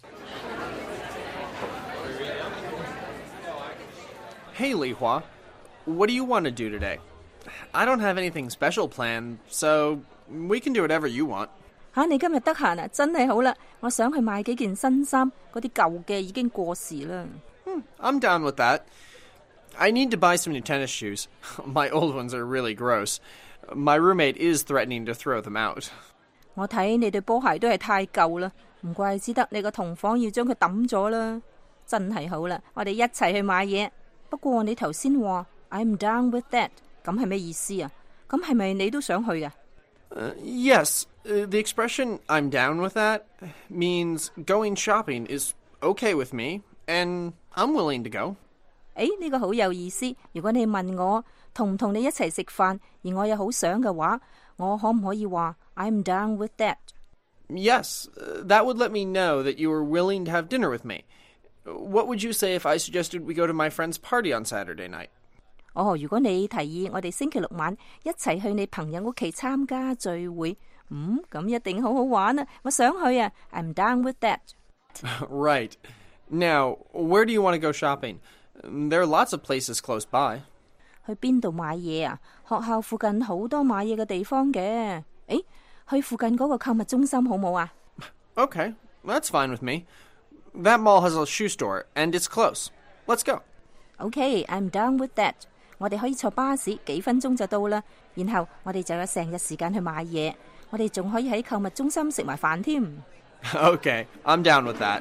Hey, Li Hua, what do you want to do today? I don't have anything special planned, so we can do whatever you want. 吓、啊，你今日得閒啊？真係好啦，我想去買幾件新衫，嗰啲舊嘅已經過時啦。 Hmm, I'm down with that. I need to buy some new tennis shoes. My old ones are really gross. My roommate is threatening to throw them out. 我睇你對波鞋都係太舊啦，唔怪之得你個同房要將佢抌咗啦。真係好啦，我哋一齊去買嘢。不過你頭先話 I'm down with that， 咁係咩意思啊？ 咁係咪你都想去啊？ Uh, yes, uh, the expression "I'm down with that" means going shopping is okay with me, and I'm willing to go. 誒，呢個好有意思。如果你問我同唔同你一齊食飯，而我又好想嘅話，我可唔可以話 I'm down with that？ Yes, uh, that would let me know that you were willing to have dinner with me. What would you say if I suggested we go to my friend's party on Saturday night? 哦，如果你提議我哋星期六晚一齊去你朋友屋企參加聚會，嗯，咁一定好好玩啊！我想去啊 ，I'm down with that. Right. Now, where do you want to go shopping? There are lots of places close by. 去邊度買嘢啊？學校附近好多買嘢嘅地方嘅。誒，去附近嗰個購物中心好冇啊？ Okay, that's fine with me. That mall has a shoe store, and it's close. Let's go. Okay, I'm down with that. 我哋可以坐巴士，幾分鐘就到啦。然後我哋就有成日時間去買嘢。我哋仲可以喺購物中心食埋飯添。 Okay, I'm down with that.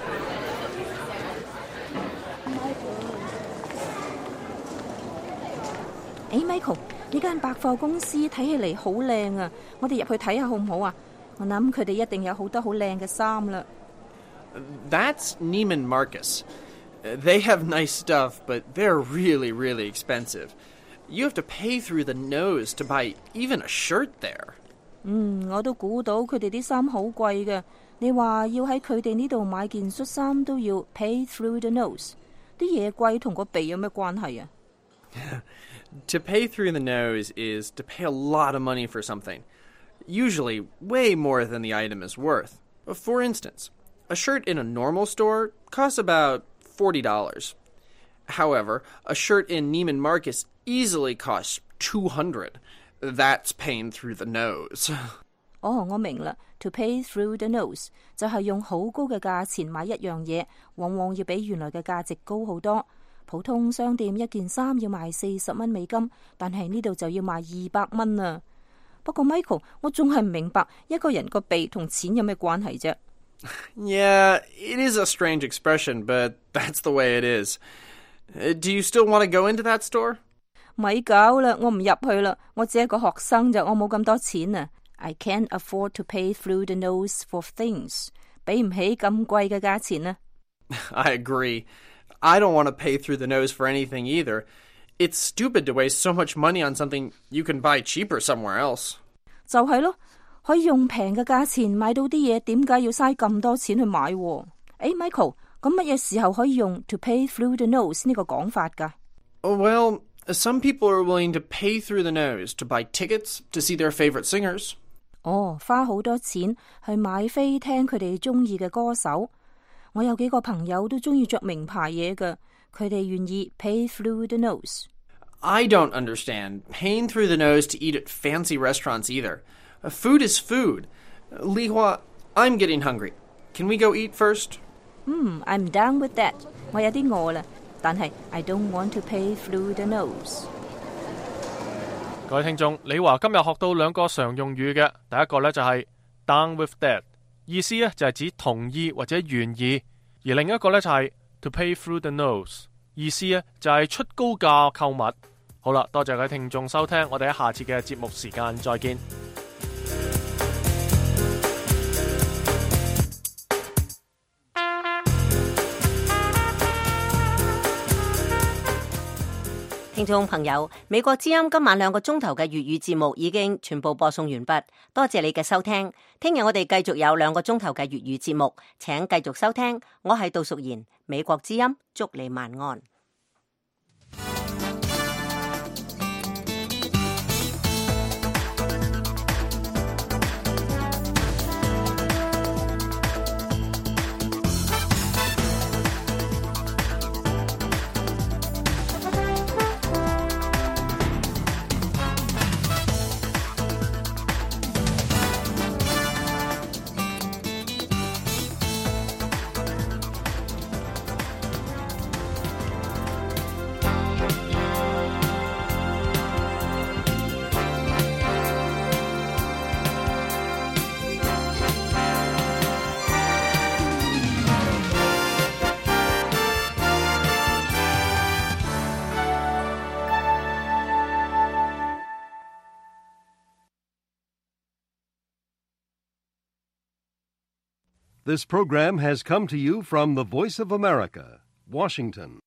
誒 ，Michael， 呢間百貨公司睇起嚟好靚啊！我哋入去睇下好唔好啊？我諗佢哋一定有好多好靚嘅衫啦。 That's Neiman Marcus. They have nice stuff, but they're really, really expensive. You have to pay through the nose to buy even a shirt there. 嗯，我都估到佢哋啲衫好貴嘅。你話要喺佢哋呢度買件恤衫都要 pay through the nose， 啲嘢貴同個鼻有咩關係啊？ To pay through the nose is to pay a lot of money for something, usually way more than the item is worth. For instance, a shirt in a normal store costs about forty dollars. However, a shirt in Neiman Marcus easily costs two hundred dollars. That's paying through the nose. 哦，我明啦。To pay through the nose 就係用好高嘅價錢買一樣嘢，往往要比原來嘅價值高好多。普通商店一件衫要賣四十蚊美金，但係呢度就要賣二百蚊啊。不過 Michael， 我仲係唔明白一個人個鼻同錢有咩關係啫。 Yeah, it is a strange expression, but that's the way it is. Uh, do you still want to go into that store? 咪搞啦，我唔入去啦。我只係個學生咋，我冇咁多錢啊。I can't afford to pay through the nose for things. 俾唔起咁貴嘅價錢啊。 I agree. I don't want to pay through the nose for anything either. It's stupid to waste so much money on something you can buy cheaper somewhere else. 就係咯，可以用平嘅價錢買到啲嘢，點解要嘥咁多錢去買？誒 ，Michael， 咁乜嘢時候可以用 to pay through the nose 呢個講法㗎？ Well, some people are willing to pay through the nose to buy tickets to see their favorite singers. 哦，花好多錢去買飛聽佢哋中意嘅歌手。我有幾個朋友都中意着名牌嘢嘅，佢哋願意 pay through the nose. I don't understand paying through the nose to eat at fancy restaurants either. Food is food. Li Hua, I'm getting hungry. Can we go eat first? 嗯 I'm down with that. 我有啲餓啦，但係 I don't want to pay through the nose. 各位聽眾，李華今日學到兩個常用語嘅，第一個呢就係 down with that， 意思呢就係指同意或者願意，而另一個呢就係 to pay through the nose， 意思呢就係出高價購物。好啦，多謝各位聽眾收聽，我哋喺下次嘅節目時間再見。 聽眾朋友，美國之音今晚兩個鐘頭嘅粵語節目已經全部播送完畢，多謝你嘅收聽。聽日我哋繼續有兩個鐘頭嘅粵語節目，請繼續收聽。我係杜淑賢，美國之音，祝你晚安。 This program has come to you from the Voice of America, Washington.